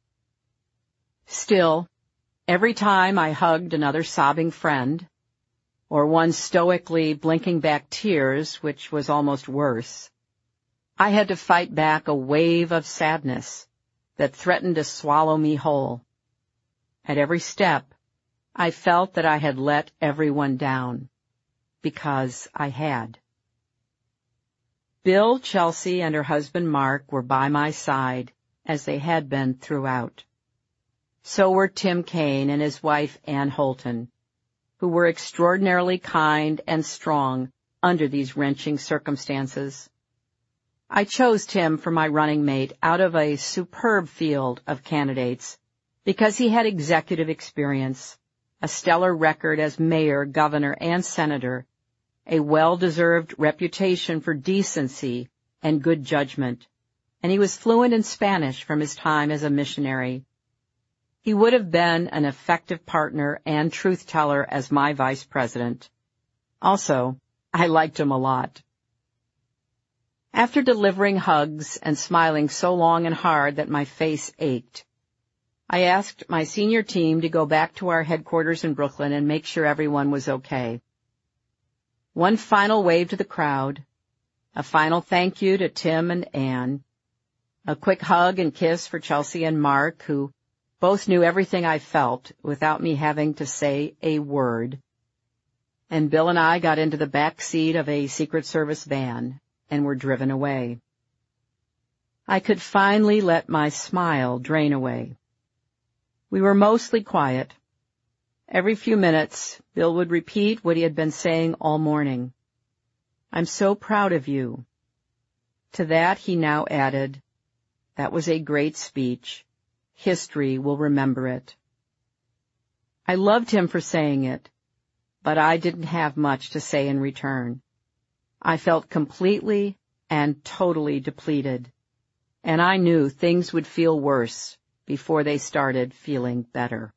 Still, every time I hugged another sobbing friend, or one stoically blinking back tears, which was almost worse, I had to fight back a wave of sadness that threatened to swallow me whole. At every step, I felt that I had let everyone down, because I had. Bill, Chelsea, and her husband Mark were by my side, as they had been throughout. So were Tim Kaine and his wife Ann Holton, who were extraordinarily kind and strong under these wrenching circumstances. I chose Tim for my running mate out of a superb field of candidates because he had executive experience, a stellar record as mayor, governor, and senator, a well-deserved reputation for decency and good judgment, and he was fluent in Spanish from his time as a missionary. He would have been an effective partner and truth-teller as my vice president. Also, I liked him a lot. After delivering hugs and smiling so long and hard that my face ached, I asked my senior team to go back to our headquarters in Brooklyn and make sure everyone was okay. One final wave to the crowd, a final thank you to Tim and Ann, a quick hug and kiss for Chelsea and Mark, who both knew everything I felt without me having to say a word. And Bill and I got into the back seat of a Secret Service van and were driven away. I could finally let my smile drain away. We were mostly quiet. Every few minutes, Bill would repeat what he had been saying all morning. "I'm so proud of you." To that he now added, "That was a great speech. History will remember it." I loved him for saying it, but I didn't have much to say in return. I felt completely and totally depleted, and I knew things would feel worse before they started feeling better.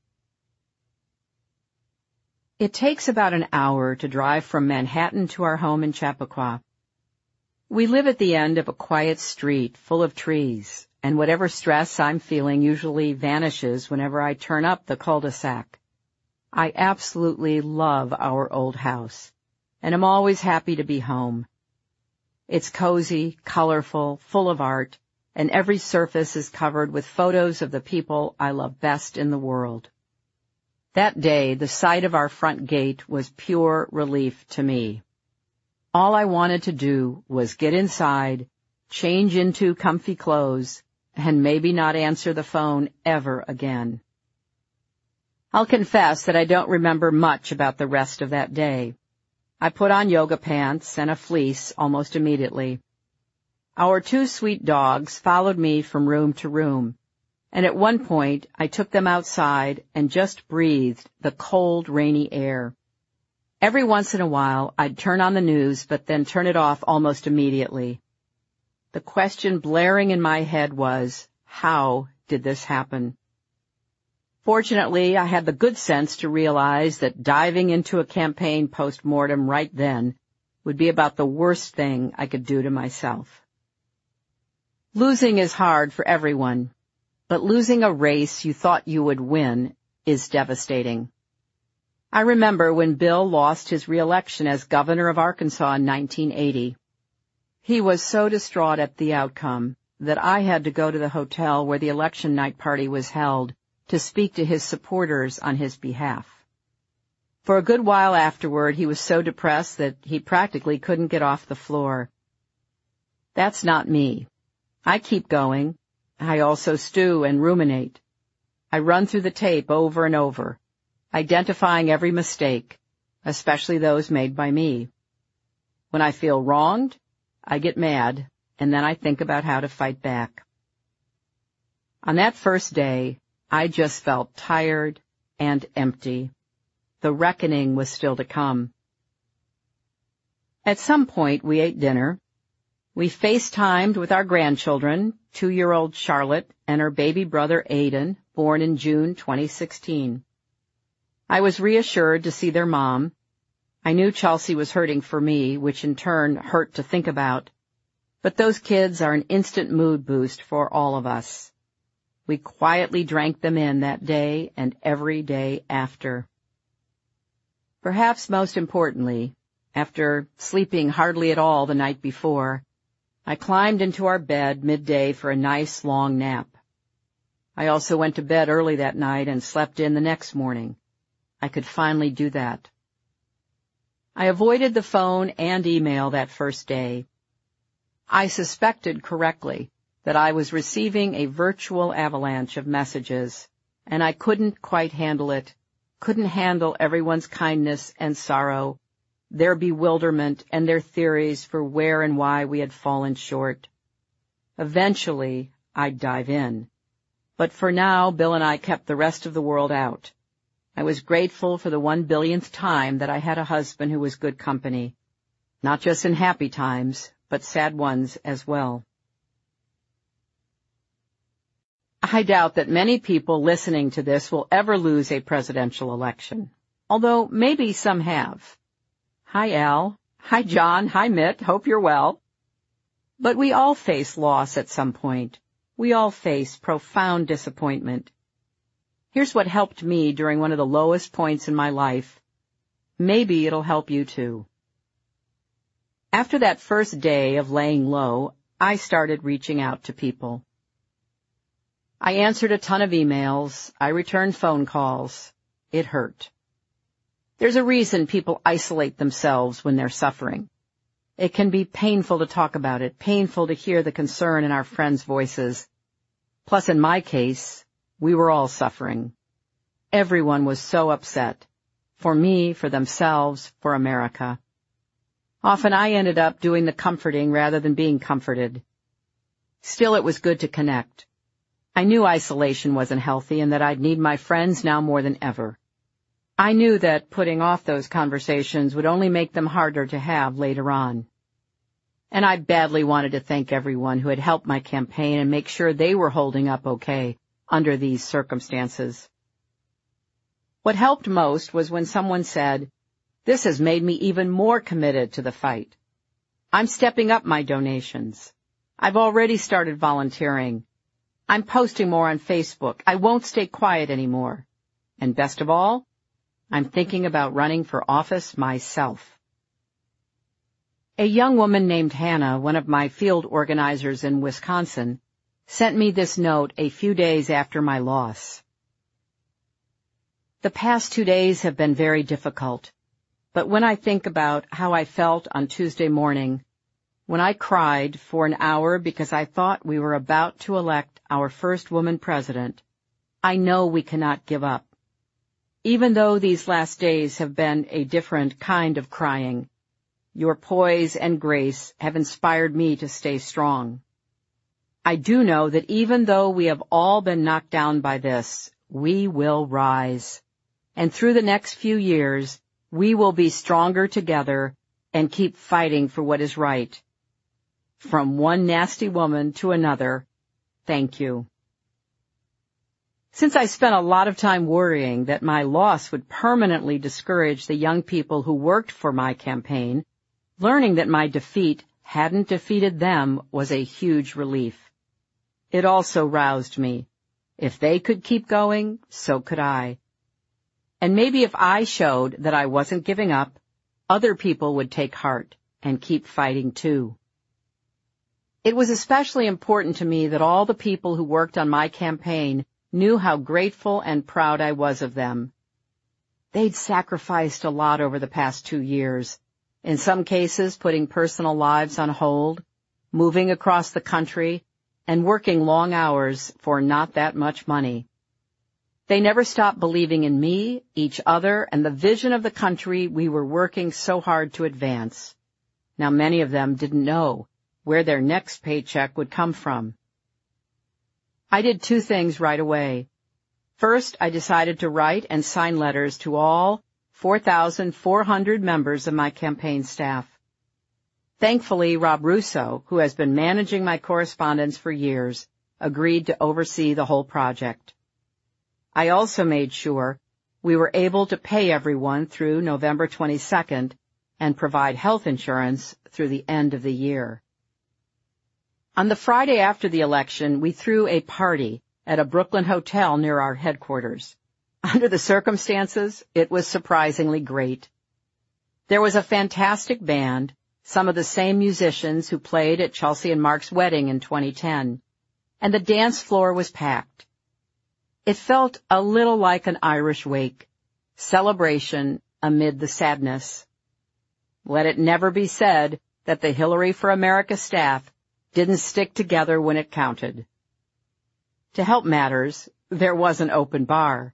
It takes about an hour to drive from Manhattan to our home in Chappaqua. We live at the end of a quiet street full of trees, and whatever stress I'm feeling usually vanishes whenever I turn up the cul-de-sac. I absolutely love our old house, and I'm always happy to be home. It's cozy, colorful, full of art, and every surface is covered with photos of the people I love best in the world. That day, the sight of our front gate was pure relief to me. All I wanted to do was get inside, change into comfy clothes, and maybe not answer the phone ever again. I'll confess that I don't remember much about the rest of that day. I put on yoga pants and a fleece almost immediately. Our two sweet dogs followed me from room to room, and at one point I took them outside and just breathed the cold, rainy air. Every once in a while I'd turn on the news, but then turn it off almost immediately. The question blaring in my head was, how did this happen? Fortunately, I had the good sense to realize that diving into a campaign post-mortem right then would be about the worst thing I could do to myself. Losing is hard for everyone, but losing a race you thought you would win is devastating. I remember when Bill lost his re-election as governor of Arkansas in nineteen eighty. He was so distraught at the outcome that I had to go to the hotel where the election night party was held to speak to his supporters on his behalf. For a good while afterward, he was so depressed that he practically couldn't get off the floor. That's not me. I keep going. I also stew and ruminate. I run through the tape over and over, identifying every mistake, especially those made by me. When I feel wronged, I get mad, and then I think about how to fight back. On that first day, I just felt tired and empty. The reckoning was still to come. At some point, we ate dinner. We FaceTimed with our grandchildren, two-year-old Charlotte and her baby brother Aiden, born in June twenty sixteen. I was reassured to see their mom. I knew Chelsea was hurting for me, which in turn hurt to think about. But those kids are an instant mood boost for all of us. We quietly drank them in that day and every day after. Perhaps most importantly, after sleeping hardly at all the night before, I climbed into our bed midday for a nice long nap. I also went to bed early that night and slept in the next morning. I could finally do that. I avoided the phone and email that first day. I suspected correctly that I was receiving a virtual avalanche of messages, and I couldn't quite handle it, couldn't handle everyone's kindness and sorrow, their bewilderment and their theories for where and why we had fallen short. Eventually, I'd dive in. But for now, Bill and I kept the rest of the world out. I was grateful for the one billionth time that I had a husband who was good company, not just in happy times, but sad ones as well. I doubt that many people listening to this will ever lose a presidential election, although maybe some have. Hi, Al. Hi, John. Hi, Mitt. Hope you're well. But we all face loss at some point. We all face profound disappointment. Here's what helped me during one of the lowest points in my life. Maybe it'll help you too. After that first day of laying low, I started reaching out to people. I answered a ton of emails. I returned phone calls. It hurt. There's a reason people isolate themselves when they're suffering. It can be painful to talk about it, painful to hear the concern in our friends' voices. Plus, in my case, we were all suffering. Everyone was so upset. For me, for themselves, for America. Often I ended up doing the comforting rather than being comforted. Still, it was good to connect. I knew isolation wasn't healthy and that I'd need my friends now more than ever. I knew that putting off those conversations would only make them harder to have later on. And I badly wanted to thank everyone who had helped my campaign and make sure they were holding up okay under these circumstances. What helped most was when someone said, "This has made me even more committed to the fight. I'm stepping up my donations. I've already started volunteering. I'm posting more on Facebook. I won't stay quiet anymore. And best of all, I'm thinking about running for office myself." A young woman named Hannah, one of my field organizers in Wisconsin, sent me this note a few days after my loss. The past two days have been very difficult, but when I think about how I felt on Tuesday morning, when I cried for an hour because I thought we were about to elect our first woman president, I know we cannot give up. Even though these last days have been a different kind of crying, your poise and grace have inspired me to stay strong. I do know that even though we have all been knocked down by this, we will rise. And through the next few years, we will be stronger together and keep fighting for what is right. From one nasty woman to another, thank you. Since I spent a lot of time worrying that my loss would permanently discourage the young people who worked for my campaign, learning that my defeat hadn't defeated them was a huge relief. It also roused me. If they could keep going, so could I. And maybe if I showed that I wasn't giving up, other people would take heart and keep fighting too. It was especially important to me that all the people who worked on my campaign knew how grateful and proud I was of them. They'd sacrificed a lot over the past two years, in some cases putting personal lives on hold, moving across the country, and working long hours for not that much money. They never stopped believing in me, each other, and the vision of the country we were working so hard to advance. Now, many of them didn't know where their next paycheck would come from. I did two things right away. First, I decided to write and sign letters to all four thousand four hundred members of my campaign staff. Thankfully, Rob Russo, who has been managing my correspondence for years, agreed to oversee the whole project. I also made sure we were able to pay everyone through November twenty-second and provide health insurance through the end of the year. On the Friday after the election, we threw a party at a Brooklyn hotel near our headquarters. Under the circumstances, it was surprisingly great. There was a fantastic band, some of the same musicians who played at Chelsea and Mark's wedding in twenty ten, and the dance floor was packed. It felt a little like an Irish wake, celebration amid the sadness. Let it never be said that the Hillary for America staff didn't stick together when it counted. To help matters, there was an open bar.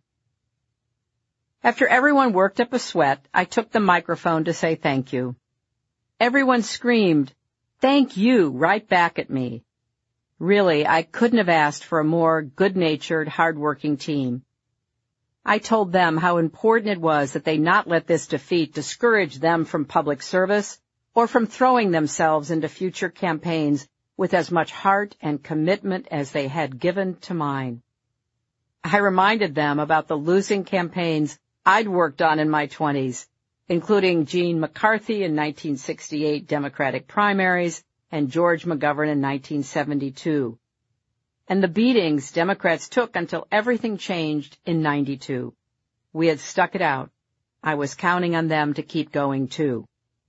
After everyone worked up a sweat, I took the microphone to say thank you. Everyone screamed, "Thank you," right back at me. Really, I couldn't have asked for a more good-natured, hard-working team. I told them how important it was that they not let this defeat discourage them from public service or from throwing themselves into future campaigns with as much heart and commitment as they had given to mine. I reminded them about the losing campaigns I'd worked on in my twenties, including Gene McCarthy in nineteen sixty-eight Democratic primaries and George McGovern in nineteen seventy-two, and the beatings Democrats took until everything changed in ninety-two. We had stuck it out. I was counting on them to keep going, too.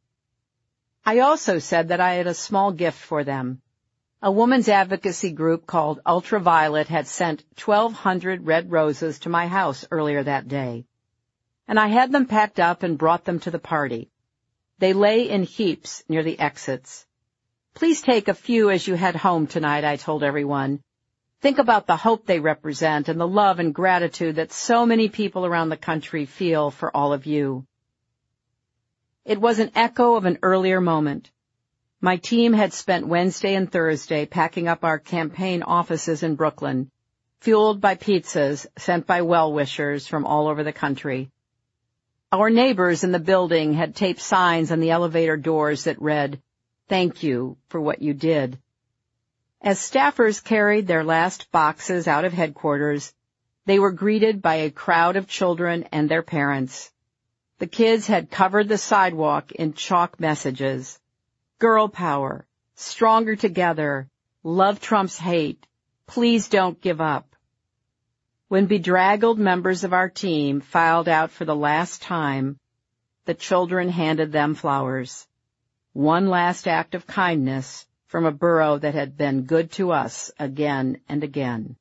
I also said that I had a small gift for them. A women's advocacy group called Ultraviolet had sent twelve hundred red roses to my house earlier that day, and I had them packed up and brought them to the party. They lay in heaps near the exits. Please take a few as you head home tonight, I told everyone. Think about the hope they represent and the love and gratitude that so many people around the country feel for all of you. It was an echo of an earlier moment. My team had spent Wednesday and Thursday packing up our campaign offices in Brooklyn, fueled by pizzas sent by well-wishers from all over the country. Our neighbors in the building had taped signs on the elevator doors that read, "Thank you for what you did." As staffers carried their last boxes out of headquarters, they were greeted by a crowd of children and their parents. The kids had covered the sidewalk in chalk messages. Girl power, stronger together, love trumps hate, please don't give up. When bedraggled members of our team filed out for the last time, the children handed them flowers. One last act of kindness from a borough that had been good to us again and again.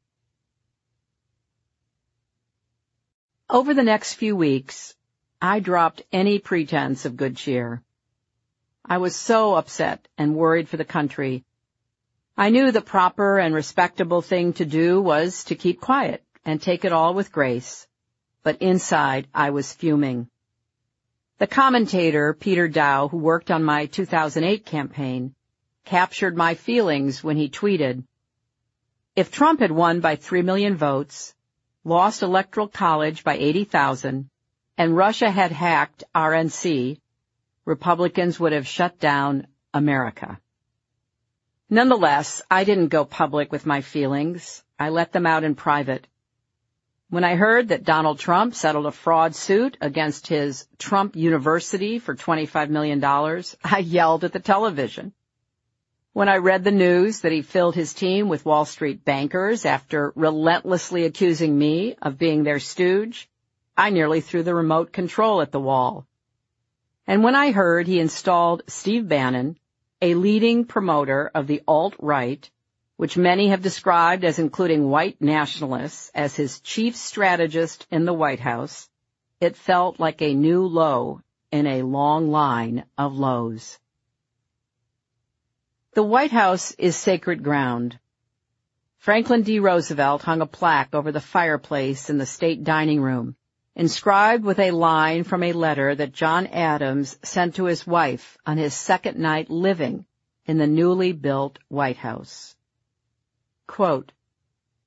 Over the next few weeks, I dropped any pretense of good cheer. I was so upset and worried for the country. I knew the proper and respectable thing to do was to keep quiet and take it all with grace, but inside I was fuming. The commentator, Peter Dow, who worked on my two thousand eight campaign, captured my feelings when he tweeted, "If Trump had won by three million votes, lost Electoral College by eighty thousand, and Russia had hacked R N C, Republicans would have shut down America." Nonetheless, I didn't go public with my feelings. I let them out in private. When I heard that Donald Trump settled a fraud suit against his Trump University for twenty-five million dollars, I yelled at the television. When I read the news that he filled his team with Wall Street bankers after relentlessly accusing me of being their stooge, I nearly threw the remote control at the wall. And when I heard he installed Steve Bannon, a leading promoter of the alt-right, which many have described as including white nationalists, as his chief strategist in the White House, it felt like a new low in a long line of lows. The White House is sacred ground. Franklin D. Roosevelt hung a plaque over the fireplace in the state dining room, inscribed with a line from a letter that John Adams sent to his wife on his second night living in the newly built White House. Quote,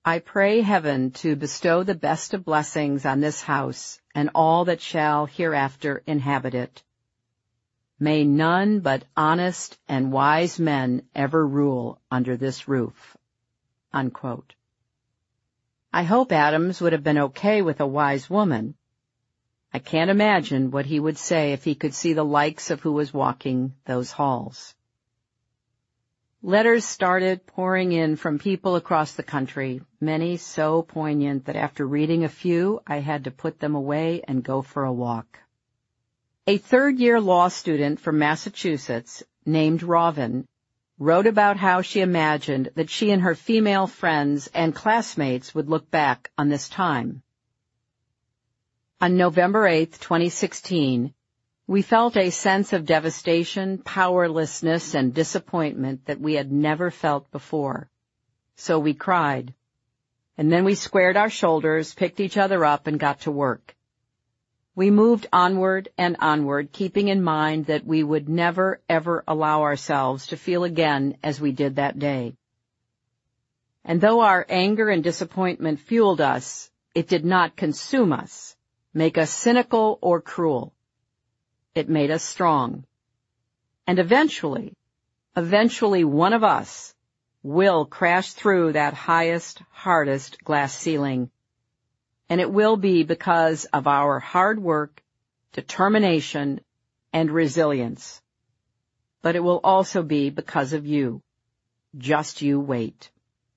I pray heaven to bestow the best of blessings on this house and all that shall hereafter inhabit it. May none but honest and wise men ever rule under this roof." Unquote. I hope Adams would have been okay with a wise woman. I can't imagine what he would say if he could see the likes of who was walking those halls. Letters started pouring in from people across the country, many so poignant that after reading a few, I had to put them away and go for a walk. A third-year law student from Massachusetts, named Robin, wrote about how she imagined that she and her female friends and classmates would look back on this time. On November eighth, twenty sixteen, we felt a sense of devastation, powerlessness, and disappointment that we had never felt before. So we cried. And then we squared our shoulders, picked each other up, and got to work. We moved onward and onward, keeping in mind that we would never, ever allow ourselves to feel again as we did that day. And though our anger and disappointment fueled us, it did not consume us, make us cynical or cruel. It made us strong. And eventually, eventually one of us will crash through that highest, hardest glass ceiling. And it will be because of our hard work, determination, and resilience. But it will also be because of you. Just you wait.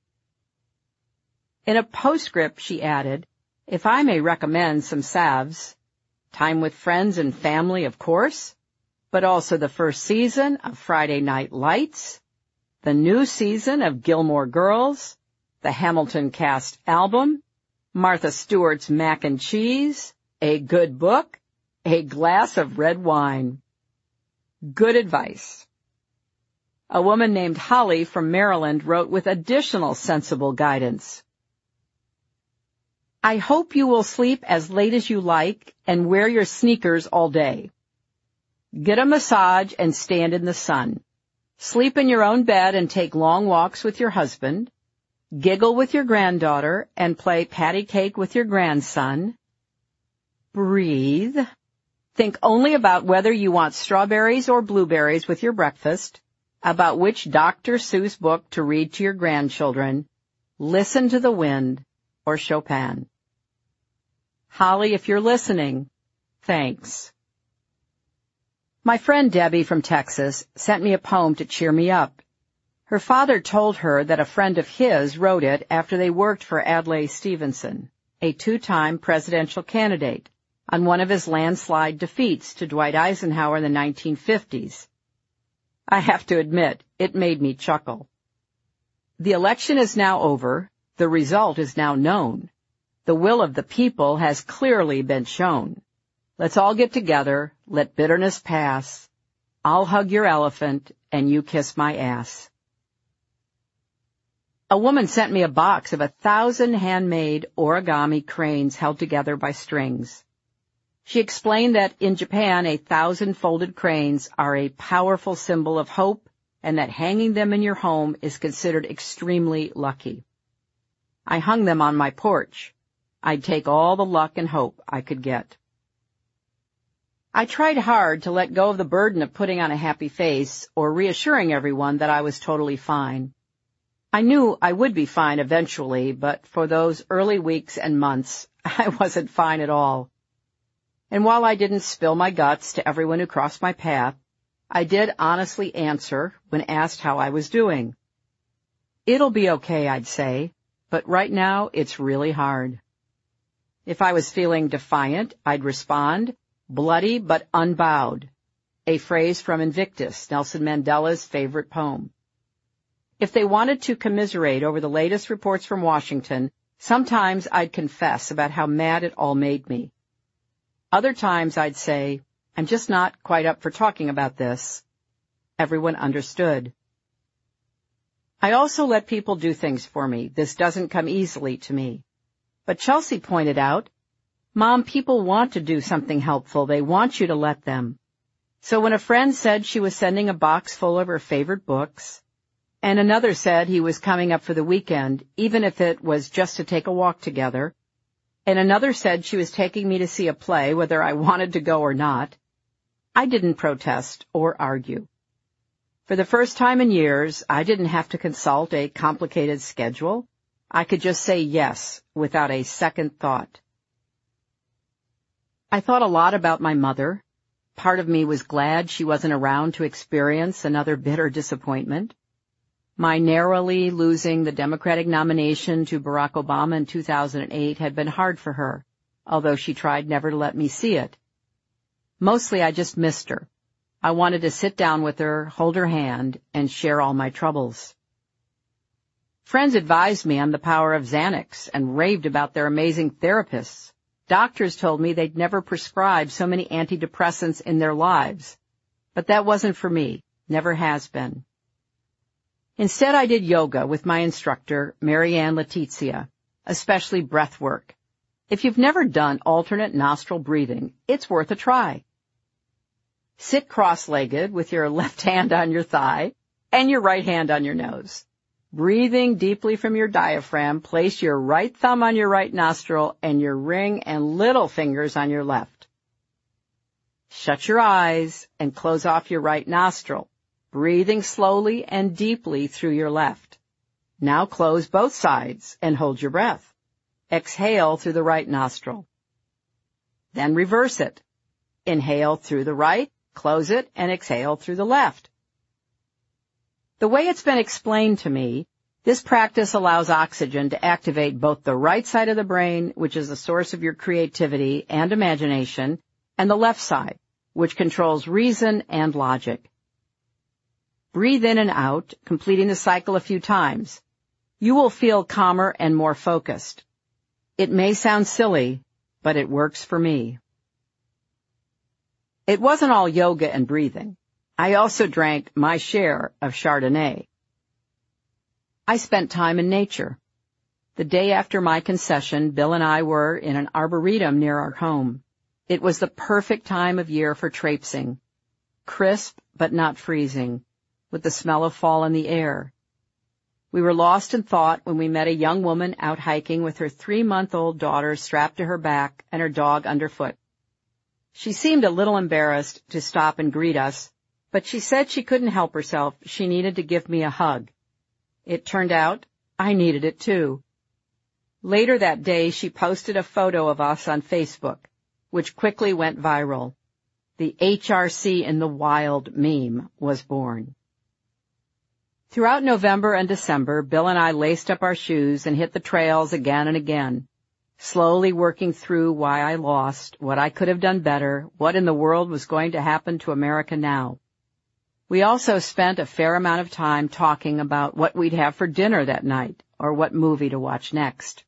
In a postscript, she added, "If I may recommend some salves, time with friends and family, of course, but also the first season of Friday Night Lights, the new season of Gilmore Girls, the Hamilton cast album, Martha Stewart's mac and cheese, a good book, a glass of red wine." Good advice. A woman named Holly from Maryland wrote with additional sensible guidance. "I hope you will sleep as late as you like and wear your sneakers all day. Get a massage and stand in the sun. Sleep in your own bed and take long walks with your husband. Giggle with your granddaughter and play patty cake with your grandson. Breathe. Think only about whether you want strawberries or blueberries with your breakfast, about which Doctor Seuss book to read to your grandchildren. Listen to the wind or Chopin." Holly, if you're listening, thanks. My friend Debbie from Texas sent me a poem to cheer me up. Her father told her that a friend of his wrote it after they worked for Adlai Stevenson, a two-time presidential candidate, on one of his landslide defeats to Dwight Eisenhower in the nineteen fifties. I have to admit, it made me chuckle. The election is now over. The result is now known. The will of the people has clearly been shown. Let's all get together. Let bitterness pass. I'll hug your elephant and you kiss my ass. A woman sent me a box of a thousand handmade origami cranes held together by strings. She explained that in Japan, a thousand folded cranes are a powerful symbol of hope and that hanging them in your home is considered extremely lucky. I hung them on my porch. I'd take all the luck and hope I could get. I tried hard to let go of the burden of putting on a happy face or reassuring everyone that I was totally fine. I knew I would be fine eventually, but for those early weeks and months, I wasn't fine at all. And while I didn't spill my guts to everyone who crossed my path, I did honestly answer when asked how I was doing. It'll be okay, I'd say, but right now it's really hard. If I was feeling defiant, I'd respond, bloody but unbowed, a phrase from Invictus, Nelson Mandela's favorite poem. If they wanted to commiserate over the latest reports from Washington, sometimes I'd confess about how mad it all made me. Other times I'd say, I'm just not quite up for talking about this. Everyone understood. I also let people do things for me. This doesn't come easily to me. But Chelsea pointed out, Mom, people want to do something helpful. They want you to let them. So when a friend said she was sending a box full of her favorite books, And another said he was coming up for the weekend, even if it was just to take a walk together. And another said she was taking me to see a play, whether I wanted to go or not. I didn't protest or argue. For the first time in years, I didn't have to consult a complicated schedule. I could just say yes without a second thought. I thought a lot about my mother. Part of me was glad she wasn't around to experience another bitter disappointment. My narrowly losing the Democratic nomination to Barack Obama in two thousand eight had been hard for her, although she tried never to let me see it. Mostly I just missed her. I wanted to sit down with her, hold her hand, and share all my troubles. Friends advised me on the power of Xanax and raved about their amazing therapists. Doctors told me they'd never prescribed so many antidepressants in their lives. But that wasn't for me, never has been. Instead, I did yoga with my instructor, Marianne Letizia, especially breath work. If you've never done alternate nostril breathing, it's worth a try. Sit cross-legged with your left hand on your thigh and your right hand on your nose. Breathing deeply from your diaphragm, place your right thumb on your right nostril and your ring and little fingers on your left. Shut your eyes and close off your right nostril, breathing slowly and deeply through your left. Now close both sides and hold your breath. Exhale through the right nostril. Then reverse it. Inhale through the right, close it, and exhale through the left. The way it's been explained to me, this practice allows oxygen to activate both the right side of the brain, which is the source of your creativity and imagination, and the left side, which controls reason and logic. Breathe in and out, completing the cycle a few times. You will feel calmer and more focused. It may sound silly, but it works for me. It wasn't all yoga and breathing. I also drank my share of Chardonnay. I spent time in nature. The day after my concession, Bill and I were in an arboretum near our home. It was the perfect time of year for traipsing. Crisp, but not freezing, with the smell of fall in the air. We were lost in thought when we met a young woman out hiking with her three-month-old daughter strapped to her back and her dog underfoot. She seemed a little embarrassed to stop and greet us, but she said she couldn't help herself. She needed to give me a hug. It turned out I needed it too. Later that day, she posted a photo of us on Facebook, which quickly went viral. The H R C in the Wild meme was born. Throughout November and December, Bill and I laced up our shoes and hit the trails again and again, slowly working through why I lost, what I could have done better, what in the world was going to happen to America now. We also spent a fair amount of time talking about what we'd have for dinner that night or what movie to watch next.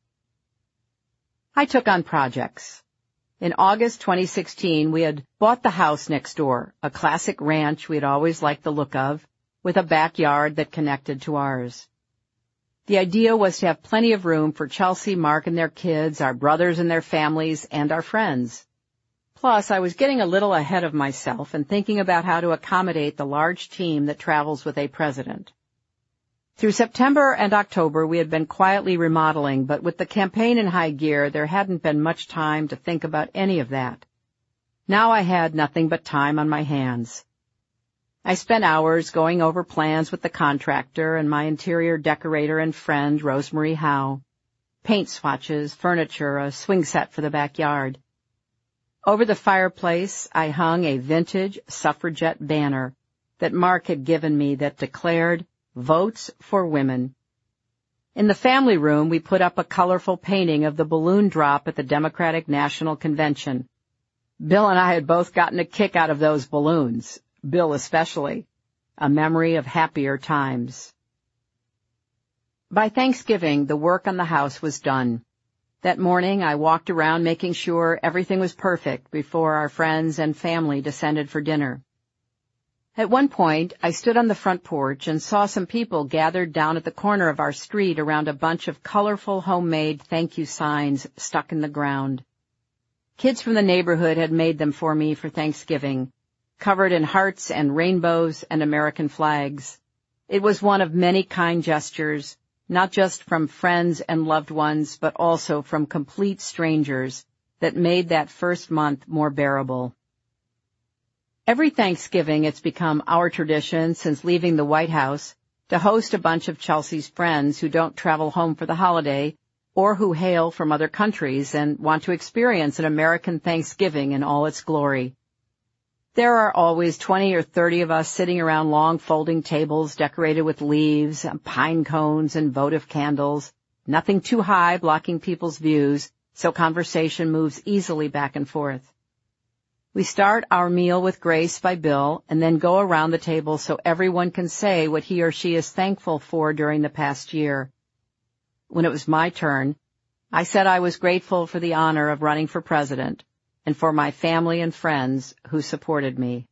I took on projects. In August twenty sixteen, we had bought the house next door, a classic ranch we'd always liked the look of, with a backyard that connected to ours. The idea was to have plenty of room for Chelsea, Mark and their kids, our brothers and their families, and our friends. Plus, I was getting a little ahead of myself and thinking about how to accommodate the large team that travels with a president. Through September and October, we had been quietly remodeling, but with the campaign in high gear, there hadn't been much time to think about any of that. Now I had nothing but time on my hands. I spent hours going over plans with the contractor and my interior decorator and friend, Rosemarie Howe. Paint swatches, furniture, a swing set for the backyard. Over the fireplace, I hung a vintage suffragette banner that Mark had given me that declared, "Votes for Women." In the family room, we put up a colorful painting of the balloon drop at the Democratic National Convention. Bill and I had both gotten a kick out of those balloons, Bill especially, a memory of happier times. By Thanksgiving, the work on the house was done. That morning, I walked around making sure everything was perfect before our friends and family descended for dinner. At one point, I stood on the front porch and saw some people gathered down at the corner of our street around a bunch of colorful homemade thank you signs stuck in the ground. Kids from the neighborhood had made them for me for Thanksgiving, covered in hearts and rainbows and American flags. It was one of many kind gestures, not just from friends and loved ones, but also from complete strangers, that made that first month more bearable. Every Thanksgiving, it's become our tradition since leaving the White House to host a bunch of Chelsea's friends who don't travel home for the holiday or who hail from other countries and want to experience an American Thanksgiving in all its glory. There are always twenty or thirty of us sitting around long folding tables decorated with leaves, pine cones, and votive candles, nothing too high blocking people's views, so conversation moves easily back and forth. We start our meal with Grace by Bill and then go around the table so everyone can say what he or she is thankful for during the past year. When it was my turn, I said I was grateful for the honor of running for president and for my family and friends who supported me.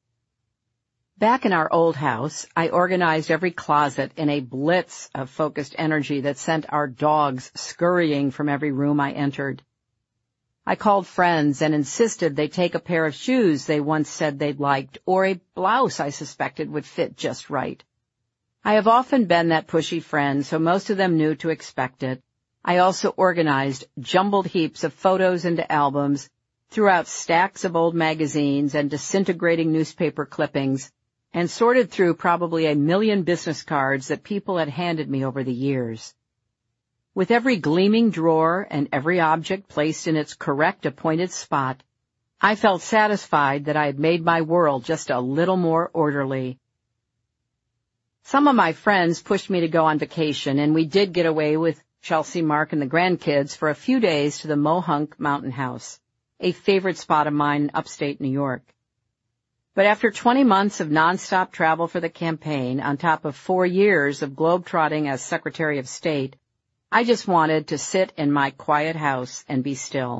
Back in our old house, I organized every closet in a blitz of focused energy that sent our dogs scurrying from every room I entered. I called friends and insisted they take a pair of shoes they once said they'd liked, or a blouse I suspected would fit just right. I have often been that pushy friend, so most of them knew to expect it. I also organized jumbled heaps of photos into albums, threw out stacks of old magazines and disintegrating newspaper clippings, and sorted through probably a million business cards that people had handed me over the years. With every gleaming drawer and every object placed in its correct appointed spot, I felt satisfied that I had made my world just a little more orderly. Some of my friends pushed me to go on vacation, and we did get away with Chelsea, Mark, and the grandkids for a few days to the Mohunk Mountain House, a favorite spot of mine in upstate New York. But after twenty months of nonstop travel for the campaign, on top of four years of globetrotting as Secretary of State, I just wanted to sit in my quiet house and be still.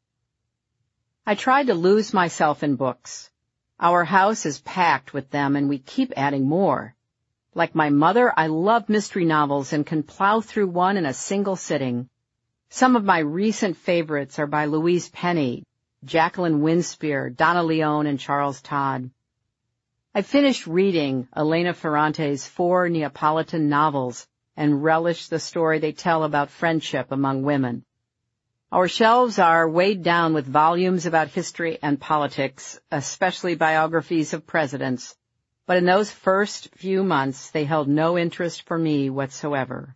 I tried to lose myself in books. Our house is packed with them, and we keep adding more. Like my mother, I love mystery novels and can plow through one in a single sitting. Some of my recent favorites are by Louise Penny, Jacqueline Winspear, Donna Leon, and Charles Todd. I finished reading Elena Ferrante's four Neapolitan novels and relish the story they tell about friendship among women. Our shelves are weighed down with volumes about history and politics, especially biographies of presidents, but in those first few months they held no interest for me whatsoever.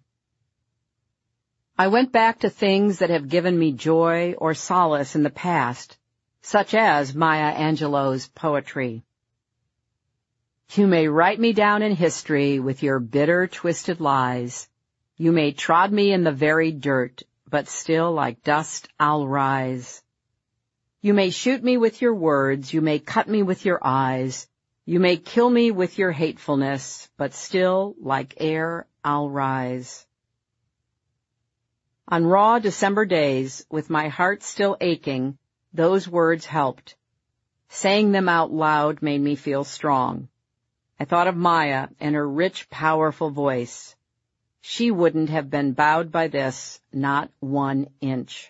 I went back to things that have given me joy or solace in the past, such as Maya Angelou's poetry. You may write me down in history with your bitter, twisted lies. You may trod me in the very dirt, but still like dust I'll rise. You may shoot me with your words, you may cut me with your eyes, you may kill me with your hatefulness, but still like air I'll rise. On raw December days, with my heart still aching, those words helped. Saying them out loud made me feel strong. I thought of Maya and her rich, powerful voice. She wouldn't have been bowed by this, not one inch.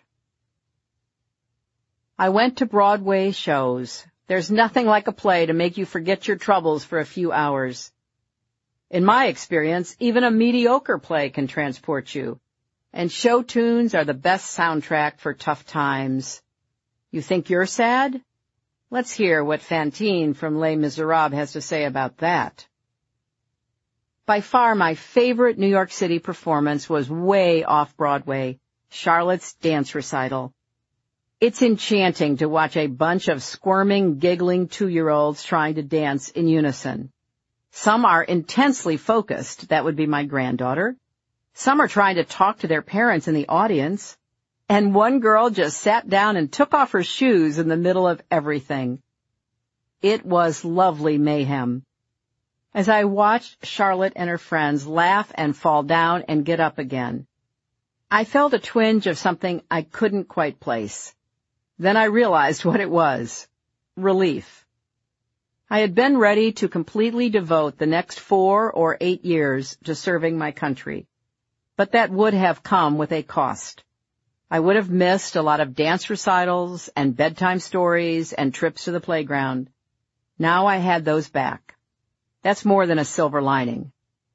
I went to Broadway shows. There's nothing like a play to make you forget your troubles for a few hours. In my experience, even a mediocre play can transport you, and show tunes are the best soundtrack for tough times. You think you're sad? Let's hear what Fantine from Les Miserables has to say about that. By far my favorite New York City performance was way off Broadway, Charlotte's dance recital. It's enchanting to watch a bunch of squirming, giggling two-year-olds trying to dance in unison. Some are intensely focused, that would be my granddaughter. Some are trying to talk to their parents in the audience. And one girl just sat down and took off her shoes in the middle of everything. It was lovely mayhem. As I watched Charlotte and her friends laugh and fall down and get up again, I felt a twinge of something I couldn't quite place. Then I realized what it was. Relief. I had been ready to completely devote the next four or eight years to serving my country, but that would have come with a cost. I would have missed a lot of dance recitals and bedtime stories and trips to the playground. Now I had those back. That's more than a silver lining.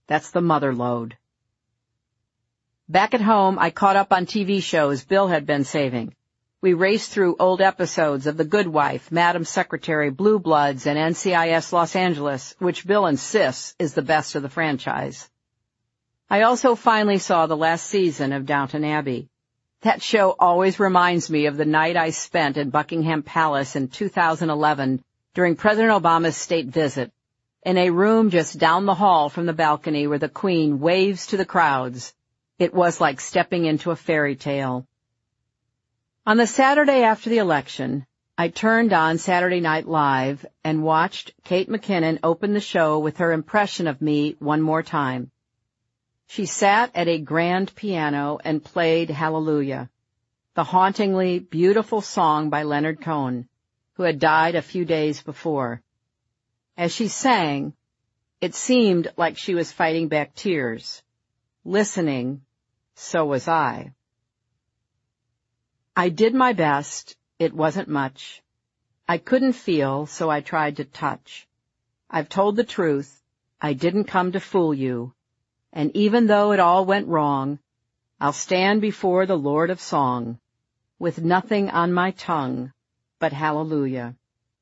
That's the mother lode. Back at home, I caught up on T V shows Bill had been saving. We raced through old episodes of The Good Wife, Madam Secretary, Blue Bloods, and N C I S Los Angeles, which Bill insists is the best of the franchise. I also finally saw the last season of Downton Abbey. That show always reminds me of the night I spent at Buckingham Palace in two thousand eleven during President Obama's state visit, in a room just down the hall from the balcony where the Queen waves to the crowds. It was like stepping into a fairy tale. On the Saturday after the election, I turned on Saturday Night Live and watched Kate McKinnon open the show with her impression of me one more time. She sat at a grand piano and played Hallelujah, the hauntingly beautiful song by Leonard Cohen, who had died a few days before. As she sang, it seemed like she was fighting back tears. Listening, so was I. I did my best. It wasn't much. I couldn't feel, so I tried to touch. I've told the truth. I didn't come to fool you. And even though it all went wrong, I'll stand before the Lord of Song, with nothing on my tongue but hallelujah.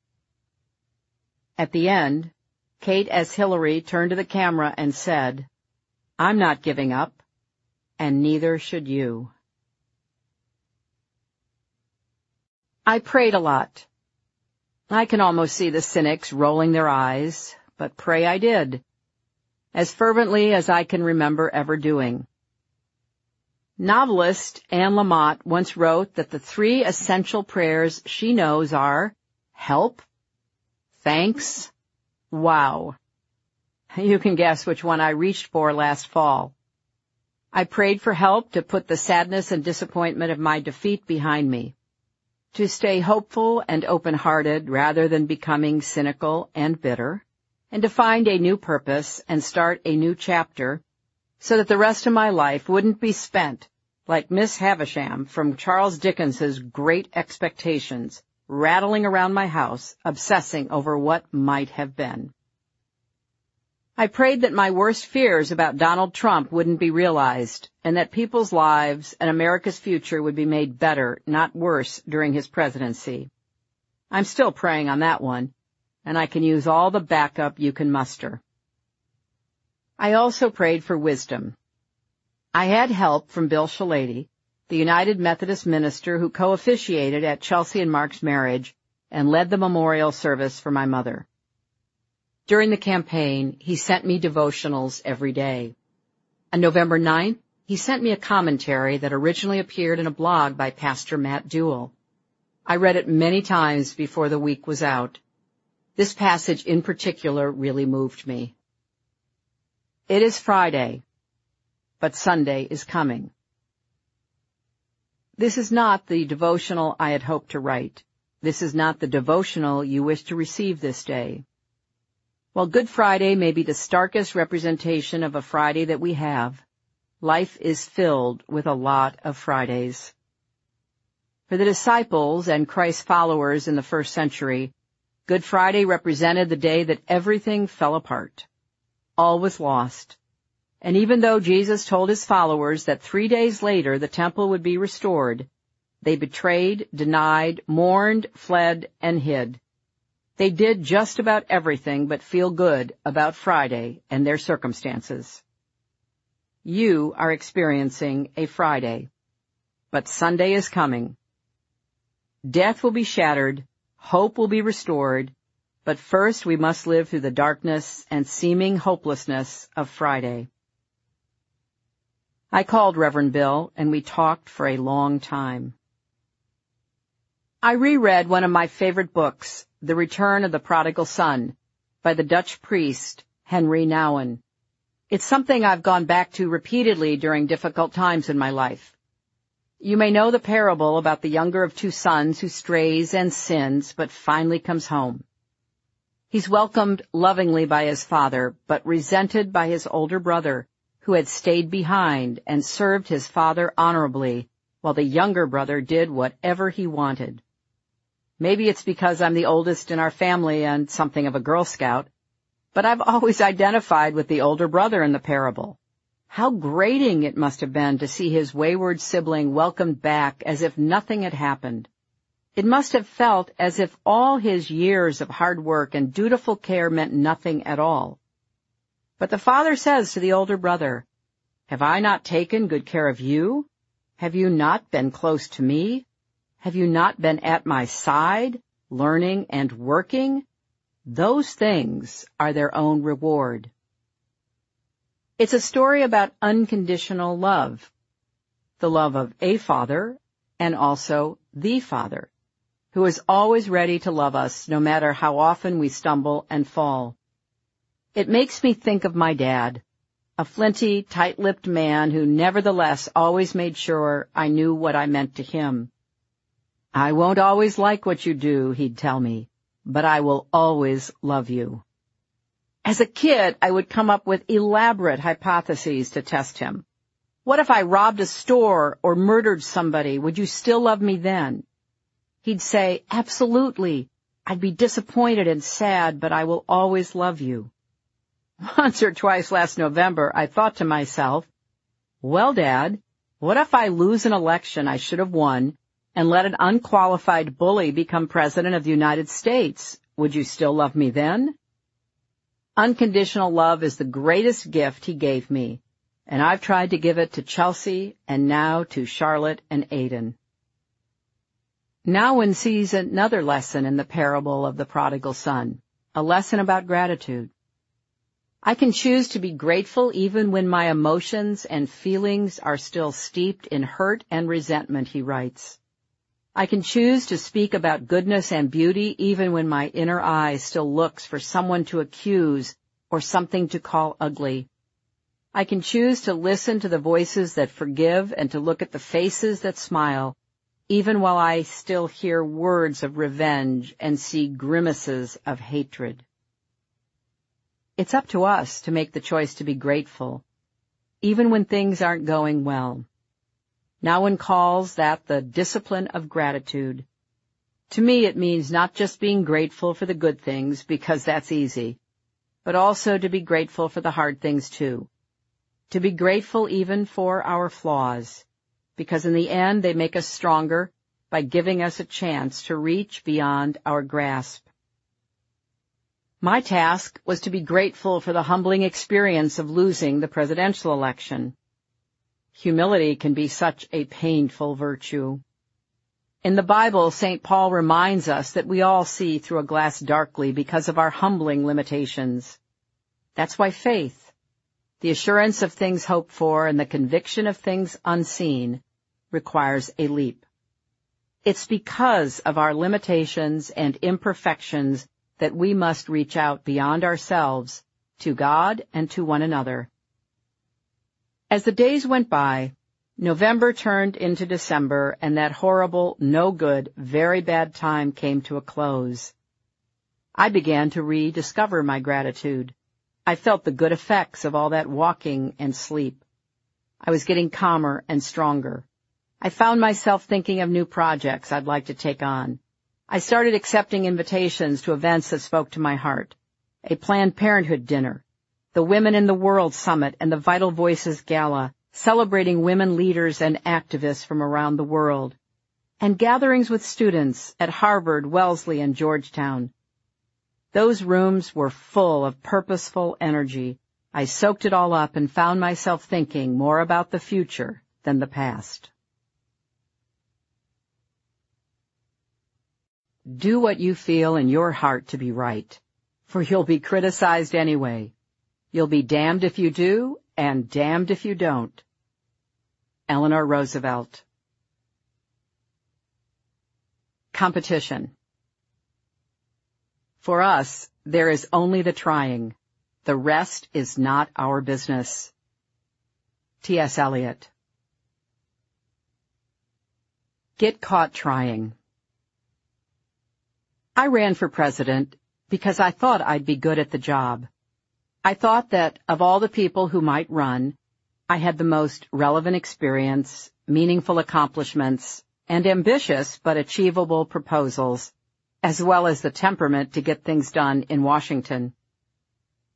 At the end, Kate as Hillary turned to the camera and said, I'm not giving up, and neither should you. I prayed a lot. I can almost see the cynics rolling their eyes, but pray I did, as fervently as I can remember ever doing. Novelist Anne Lamott once wrote that the three essential prayers she knows are help, thanks, wow. You can guess which one I reached for last fall. I prayed for help to put the sadness and disappointment of my defeat behind me, to stay hopeful and open-hearted rather than becoming cynical and bitter, and to find a new purpose and start a new chapter so that the rest of my life wouldn't be spent like Miss Havisham from Charles Dickens's Great Expectations, rattling around my house, obsessing over what might have been. I prayed that my worst fears about Donald Trump wouldn't be realized, and that people's lives and America's future would be made better, not worse, during his presidency. I'm still praying on that one, and I can use all the backup you can muster. I also prayed for wisdom. I had help from Bill Shalady, the United Methodist minister who co-officiated at Chelsea and Mark's marriage and led the memorial service for my mother. During the campaign, he sent me devotionals every day. On November ninth, he sent me a commentary that originally appeared in a blog by Pastor Matt Duell. I read it many times before the week was out. This passage in particular really moved me. It is Friday, but Sunday is coming. This is not the devotional I had hoped to write. This is not the devotional you wish to receive this day. While Good Friday may be the starkest representation of a Friday that we have, life is filled with a lot of Fridays. For the disciples and Christ's followers in the first century, Good Friday represented the day that everything fell apart. All was lost. And even though Jesus told his followers that three days later the temple would be restored, they betrayed, denied, mourned, fled, and hid. They did just about everything but feel good about Friday and their circumstances. You are experiencing a Friday, but Sunday is coming. Death will be shattered, hope will be restored, but first we must live through the darkness and seeming hopelessness of Friday. I called Reverend Bill, and we talked for a long time. I reread one of my favorite books, The Return of the Prodigal Son, by the Dutch priest Henry Nouwen. It's something I've gone back to repeatedly during difficult times in my life. You may know the parable about the younger of two sons who strays and sins, but finally comes home. He's welcomed lovingly by his father, but resented by his older brother, who had stayed behind and served his father honorably, while the younger brother did whatever he wanted. Maybe it's because I'm the oldest in our family and something of a Girl Scout. But I've always identified with the older brother in the parable. How grating it must have been to see his wayward sibling welcomed back as if nothing had happened. It must have felt as if all his years of hard work and dutiful care meant nothing at all. But the father says to the older brother, "Have I not taken good care of you? Have you not been close to me? Have you not been at my side, learning and working? Those things are their own reward." It's a story about unconditional love, the love of a father and also the Father, who is always ready to love us no matter how often we stumble and fall. It makes me think of my dad, a flinty, tight-lipped man who nevertheless always made sure I knew what I meant to him. "I won't always like what you do," he'd tell me, "but I will always love you." As a kid, I would come up with elaborate hypotheses to test him. What if I robbed a store or murdered somebody? Would you still love me then? He'd say, "Absolutely. I'd be disappointed and sad, but I will always love you." Once or twice last November, I thought to myself, "Well, Dad, what if I lose an election I should have won and let an unqualified bully become President of the United States? Would you still love me then?" Unconditional love is the greatest gift he gave me, and I've tried to give it to Chelsea and now to Charlotte and Aiden. Now one sees another lesson in the parable of the prodigal son, a lesson about gratitude. I can choose to be grateful even when my emotions and feelings are still steeped in hurt and resentment, he writes. I can choose to speak about goodness and beauty even when my inner eye still looks for someone to accuse or something to call ugly. I can choose to listen to the voices that forgive and to look at the faces that smile, even while I still hear words of revenge and see grimaces of hatred. It's up to us to make the choice to be grateful, even when things aren't going well. Now one calls that the discipline of gratitude. To me, it means not just being grateful for the good things, because that's easy, but also to be grateful for the hard things too. To be grateful even for our flaws, because in the end they make us stronger by giving us a chance to reach beyond our grasp. My task was to be grateful for the humbling experience of losing the presidential election. Humility can be such a painful virtue. In the Bible, Saint Paul reminds us that we all see through a glass darkly because of our humbling limitations. That's why faith, the assurance of things hoped for and the conviction of things unseen, requires a leap. It's because of our limitations and imperfections that we must reach out beyond ourselves to God and to one another. As the days went by, November turned into December, and that horrible, no good, very bad time came to a close. I began to rediscover my gratitude. I felt the good effects of all that walking and sleep. I was getting calmer and stronger. I found myself thinking of new projects I'd like to take on. I started accepting invitations to events that spoke to my heart. A Planned Parenthood dinner, the Women in the World Summit, and the Vital Voices Gala, celebrating women leaders and activists from around the world, and gatherings with students at Harvard, Wellesley, and Georgetown. Those rooms were full of purposeful energy. I soaked it all up and found myself thinking more about the future than the past. Do what you feel in your heart to be right, for you'll be criticized anyway. You'll be damned if you do, and damned if you don't. Eleanor Roosevelt. Competition. For us, there is only the trying. The rest is not our business. T S Eliot. Get caught trying. I ran for president because I thought I'd be good at the job. I thought that of all the people who might run, I had the most relevant experience, meaningful accomplishments, and ambitious but achievable proposals, as well as the temperament to get things done in Washington.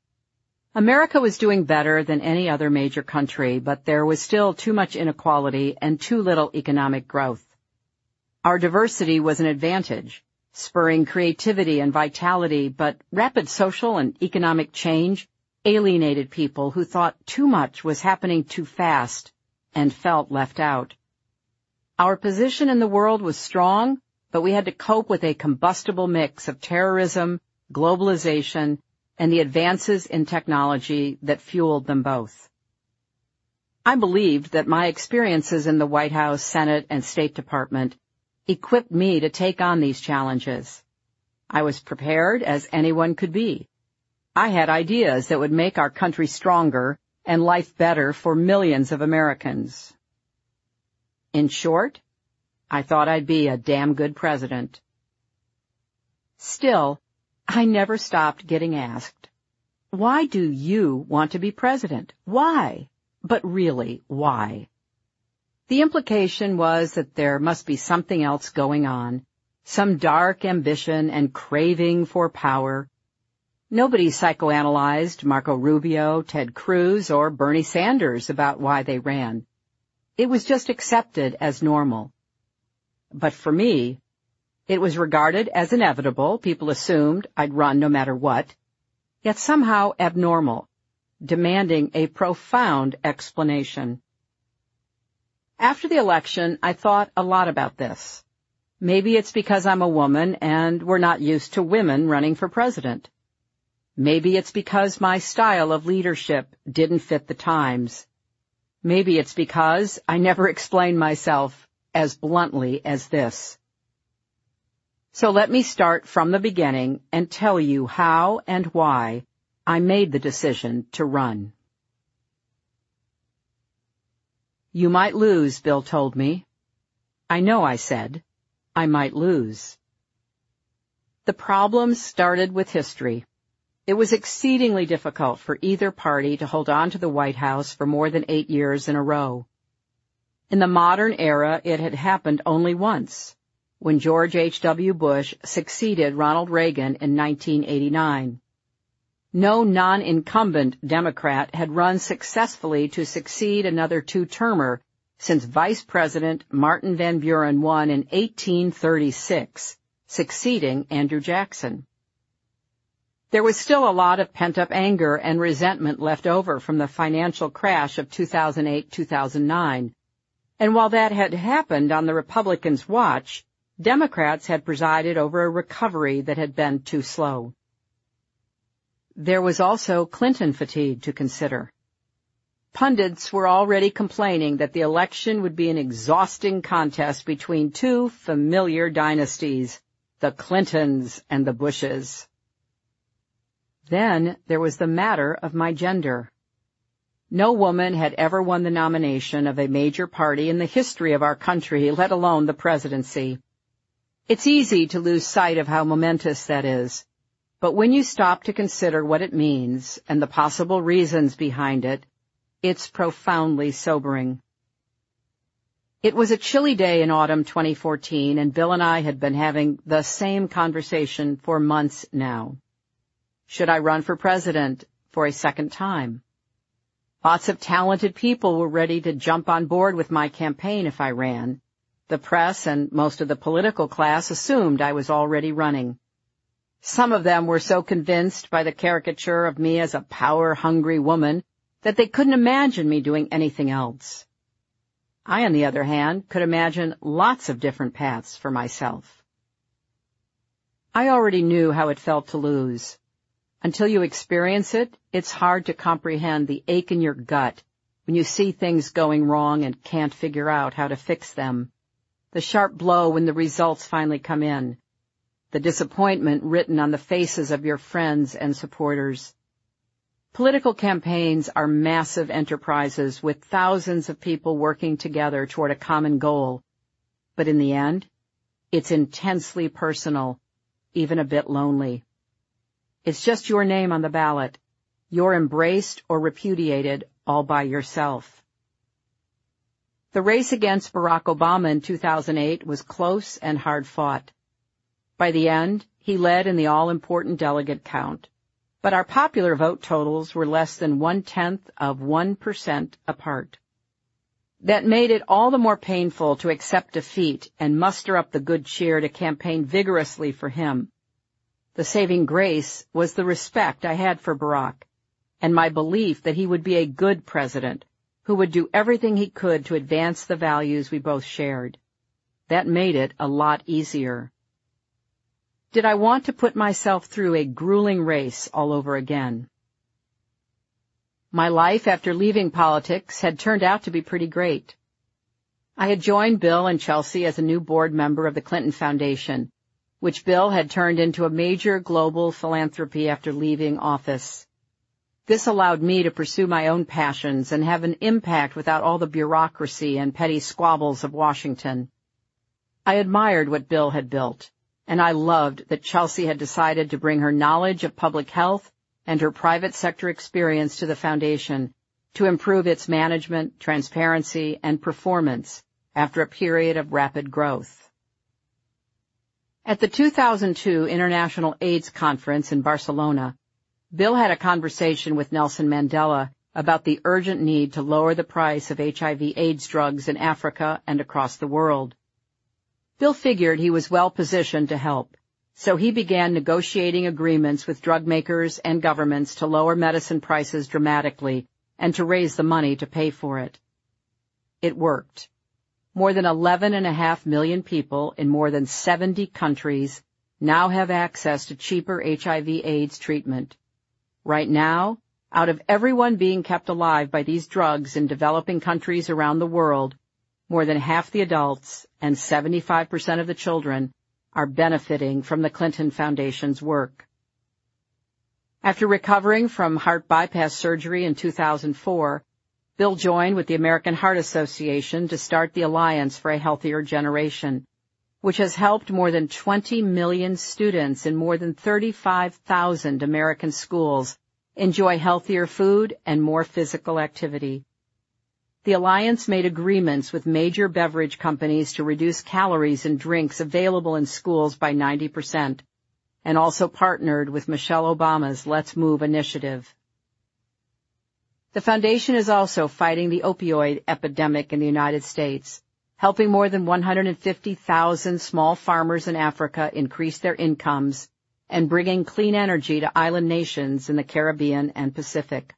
America was doing better than any other major country, but there was still too much inequality and too little economic growth. Our diversity was an advantage, spurring creativity and vitality, but rapid social and economic change alienated people who thought too much was happening too fast and felt left out. Our position in the world was strong, but we had to cope with a combustible mix of terrorism, globalization, and the advances in technology that fueled them both. I believed that my experiences in the White House, Senate, and State Department equipped me to take on these challenges. I was prepared as anyone could be. I had ideas that would make our country stronger and life better for millions of Americans. In short, I thought I'd be a damn good president. Still, I never stopped getting asked, why do you want to be president? Why? But really, why? The implication was that there must be something else going on, some dark ambition and craving for power. Nobody psychoanalyzed Marco Rubio, Ted Cruz, or Bernie Sanders about why they ran. It was just accepted as normal. But for me, it was regarded as inevitable. People assumed I'd run no matter what, yet somehow abnormal, demanding a profound explanation. After the election, I thought a lot about this. Maybe it's because I'm a woman and we're not used to women running for president. Maybe it's because my style of leadership didn't fit the times. Maybe it's because I never explained myself as bluntly as this. So let me start from the beginning and tell you how and why I made the decision to run. You might lose, Bill told me. I know, I said. I might lose. The problem started with history. It was exceedingly difficult for either party to hold on to the White House for more than eight years in a row. In the modern era, it had happened only once, when George H W Bush succeeded Ronald Reagan in nineteen eighty-nine. No non-incumbent Democrat had run successfully to succeed another two-termer since Vice President Martin Van Buren won in eighteen thirty-six, succeeding Andrew Jackson. There was still a lot of pent-up anger and resentment left over from the financial crash of two thousand eight to two thousand nine. And while that had happened on the Republicans' watch, Democrats had presided over a recovery that had been too slow. There was also Clinton fatigue to consider. Pundits were already complaining that the election would be an exhausting contest between two familiar dynasties, the Clintons and the Bushes. Then there was the matter of my gender. No woman had ever won the nomination of a major party in the history of our country, let alone the presidency. It's easy to lose sight of how momentous that is, but when you stop to consider what it means and the possible reasons behind it, it's profoundly sobering. It was a chilly day in autumn twenty fourteen, and Bill and I had been having the same conversation for months now. Should I run for president for a second time? Lots of talented people were ready to jump on board with my campaign if I ran. The press and most of the political class assumed I was already running. Some of them were so convinced by the caricature of me as a power-hungry woman that they couldn't imagine me doing anything else. I, on the other hand, could imagine lots of different paths for myself. I already knew how it felt to lose. Until you experience it, it's hard to comprehend the ache in your gut when you see things going wrong and can't figure out how to fix them. The sharp blow when the results finally come in. The disappointment written on the faces of your friends and supporters. Political campaigns are massive enterprises with thousands of people working together toward a common goal. But in the end, it's intensely personal, even a bit lonely. It's just your name on the ballot. You're embraced or repudiated all by yourself. The race against Barack Obama in two thousand eight was close and hard-fought. By the end, he led in the all-important delegate count. but our popular vote totals were less than one-tenth of one percent apart. That made it all the more painful to accept defeat and muster up the good cheer to campaign vigorously for him. The saving grace was the respect I had for Barack, and my belief that he would be a good president who would do everything he could to advance the values we both shared. That made it a lot easier. Did I want to put myself through a grueling race all over again? My life after leaving politics had turned out to be pretty great. I had joined Bill and Chelsea as a new board member of the Clinton Foundation, which Bill had turned into a major global philanthropy after leaving office. This allowed me to pursue my own passions and have an impact without all the bureaucracy and petty squabbles of Washington. I admired what Bill had built, and I loved that Chelsea had decided to bring her knowledge of public health and her private sector experience to the foundation to improve its management, transparency, and performance after a period of rapid growth. At the two thousand two International AIDS Conference in Barcelona, Bill had a conversation with Nelson Mandela about the urgent need to lower the price of H I V AIDS drugs in Africa and across the world. Bill figured he was well positioned to help, so he began negotiating agreements with drug makers and governments to lower medicine prices dramatically and to raise the money to pay for it. It worked. More than eleven and a half million people in more than seventy countries now have access to cheaper H I V AIDS treatment. Right now, out of everyone being kept alive by these drugs in developing countries around the world, more than half the adults and seventy-five percent of the children are benefiting from the Clinton Foundation's work. After recovering from heart bypass surgery in two thousand four, Bill joined with the American Heart Association to start the Alliance for a Healthier Generation, which has helped more than twenty million students in more than thirty-five thousand American schools enjoy healthier food and more physical activity. The Alliance made agreements with major beverage companies to reduce calories in drinks available in schools by ninety percent, and also partnered with Michelle Obama's Let's Move initiative. The foundation is also fighting the opioid epidemic in the United States, helping more than one hundred fifty thousand small farmers in Africa increase their incomes and bringing clean energy to island nations in the Caribbean and Pacific.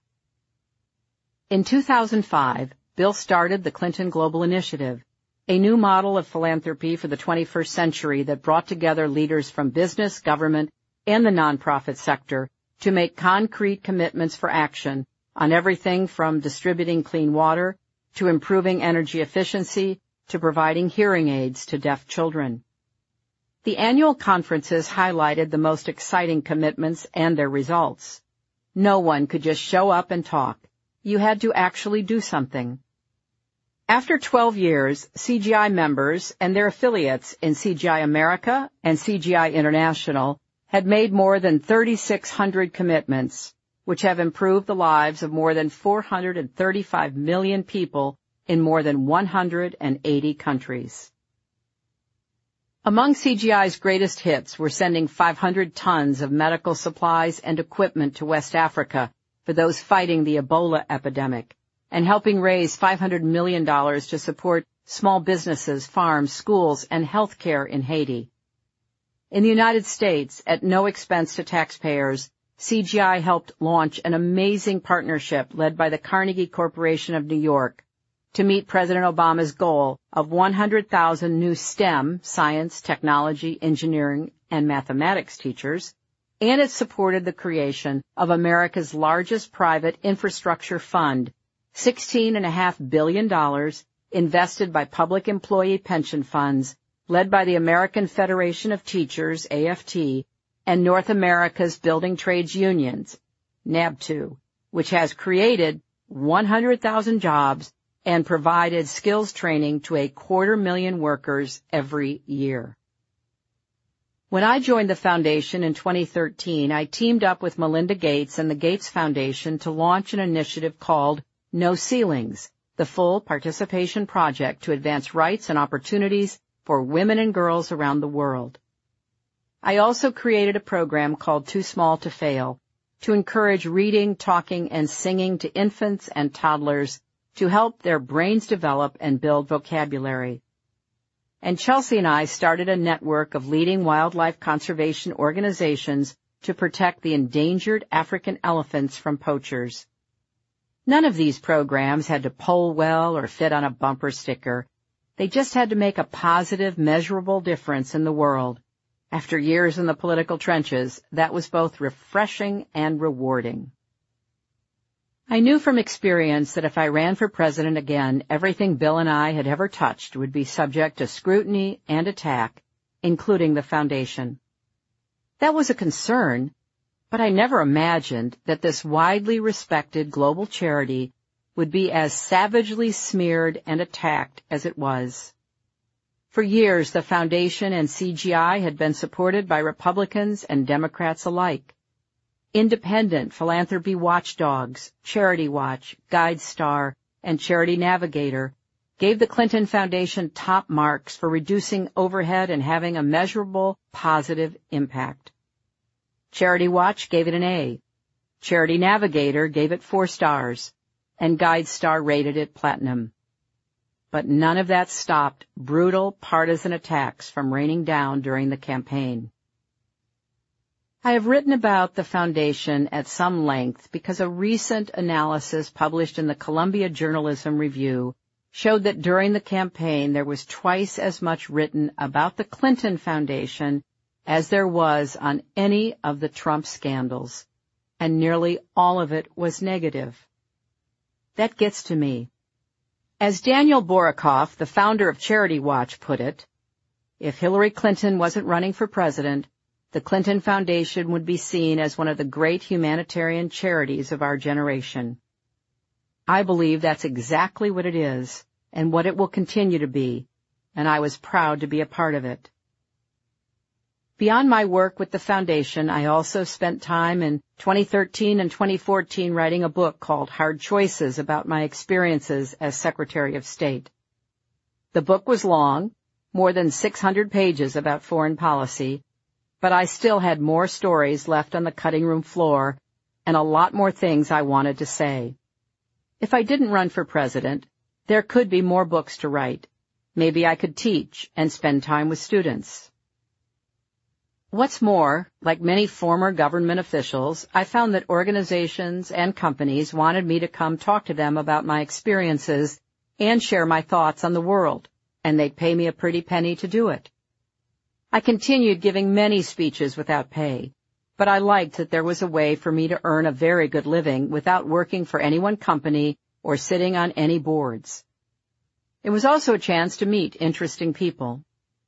In two thousand five, Bill started the Clinton Global Initiative, a new model of philanthropy for the twenty-first century that brought together leaders from business, government, and the nonprofit sector to make concrete commitments for action on everything from distributing clean water to improving energy efficiency to providing hearing aids to deaf children. The annual conferences highlighted the most exciting commitments and their results. No one could just show up and talk. You had to actually do something. After twelve years, C G I members and their affiliates in C G I America and C G I International had made more than thirty-six hundred commitments, which have improved the lives of more than four hundred thirty-five million people in more than one hundred eighty countries. Among C G I's greatest hits were sending five hundred tons of medical supplies and equipment to West Africa for those fighting the Ebola epidemic, and helping raise five hundred million dollars to support small businesses, farms, schools, and health care in Haiti. In the United States, at no expense to taxpayers, C G I helped launch an amazing partnership led by the Carnegie Corporation of New York to meet President Obama's goal of one hundred thousand new STEM, science, technology, engineering, and mathematics teachers, and it supported the creation of America's largest private infrastructure fund, sixteen point five billion dollars invested by public employee pension funds led by the American Federation of Teachers, A F T, and North America's Building Trades Unions, N A B two, which has created one hundred thousand jobs and provided skills training to a quarter million workers every year. When I joined the foundation in twenty thirteen, I teamed up with Melinda Gates and the Gates Foundation to launch an initiative called No Ceilings, the full participation project to advance rights and opportunities for women and girls around the world. I also created a program called Too Small to Fail to encourage reading, talking, and singing to infants and toddlers to help their brains develop and build vocabulary. And Chelsea and I started a network of leading wildlife conservation organizations to protect the endangered African elephants from poachers. None of these programs had to poll well or fit on a bumper sticker. They just had to make a positive, measurable difference in the world. After years in the political trenches, that was both refreshing and rewarding. I knew from experience that if I ran for president again, everything Bill and I had ever touched would be subject to scrutiny and attack, including the foundation. That was a concern, but I never imagined that this widely respected global charity would be as savagely smeared and attacked as it was. For years, the foundation and C G I had been supported by Republicans and Democrats alike. Independent philanthropy watchdogs, Charity Watch, GuideStar, and Charity Navigator gave the Clinton Foundation top marks for reducing overhead and having a measurable, positive impact. Charity Watch gave it an A. Charity Navigator gave it four stars, and GuideStar rated it platinum. But none of that stopped brutal partisan attacks from raining down during the campaign. I have written about the foundation at some length because a recent analysis published in the Columbia Journalism Review showed that during the campaign there was twice as much written about the Clinton Foundation as there was on any of the Trump scandals, and nearly all of it was negative. That gets to me. As Daniel Borokoff, the founder of Charity Watch, put it, if Hillary Clinton wasn't running for president, the Clinton Foundation would be seen as one of the great humanitarian charities of our generation. I believe that's exactly what it is and what it will continue to be, and I was proud to be a part of it. Beyond my work with the foundation, I also spent time in twenty thirteen and twenty fourteen writing a book called Hard Choices about my experiences as Secretary of State. The book was long, more than six hundred pages about foreign policy, but I still had more stories left on the cutting room floor and a lot more things I wanted to say. If I didn't run for president, there could be more books to write. Maybe I could teach and spend time with students. What's more, like many former government officials, I found that organizations and companies wanted me to come talk to them about my experiences and share my thoughts on the world, and they'd pay me a pretty penny to do it. I continued giving many speeches without pay, but I liked that there was a way for me to earn a very good living without working for any one company or sitting on any boards. It was also a chance to meet interesting people.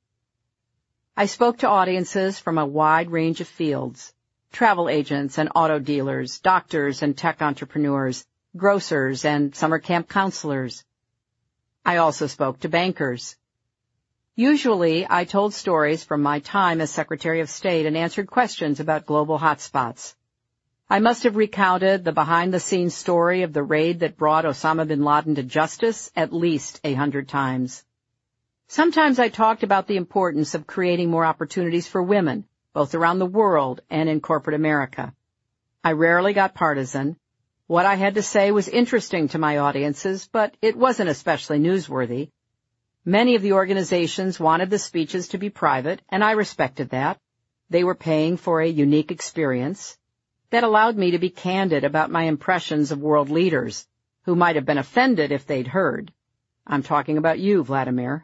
I spoke to audiences from a wide range of fields, travel agents and auto dealers, doctors and tech entrepreneurs, grocers and summer camp counselors. I also spoke to bankers. Usually, I told stories from my time as Secretary of State and answered questions about global hotspots. I must have recounted the behind-the-scenes story of the raid that brought Osama bin Laden to justice at least a hundred times. Sometimes I talked about the importance of creating more opportunities for women, both around the world and in corporate America. I rarely got partisan. What I had to say was interesting to my audiences, but it wasn't especially newsworthy. Many of the organizations wanted the speeches to be private, and I respected that. They were paying for a unique experience. That allowed me to be candid about my impressions of world leaders, who might have been offended if they'd heard. I'm talking about you, Vladimir.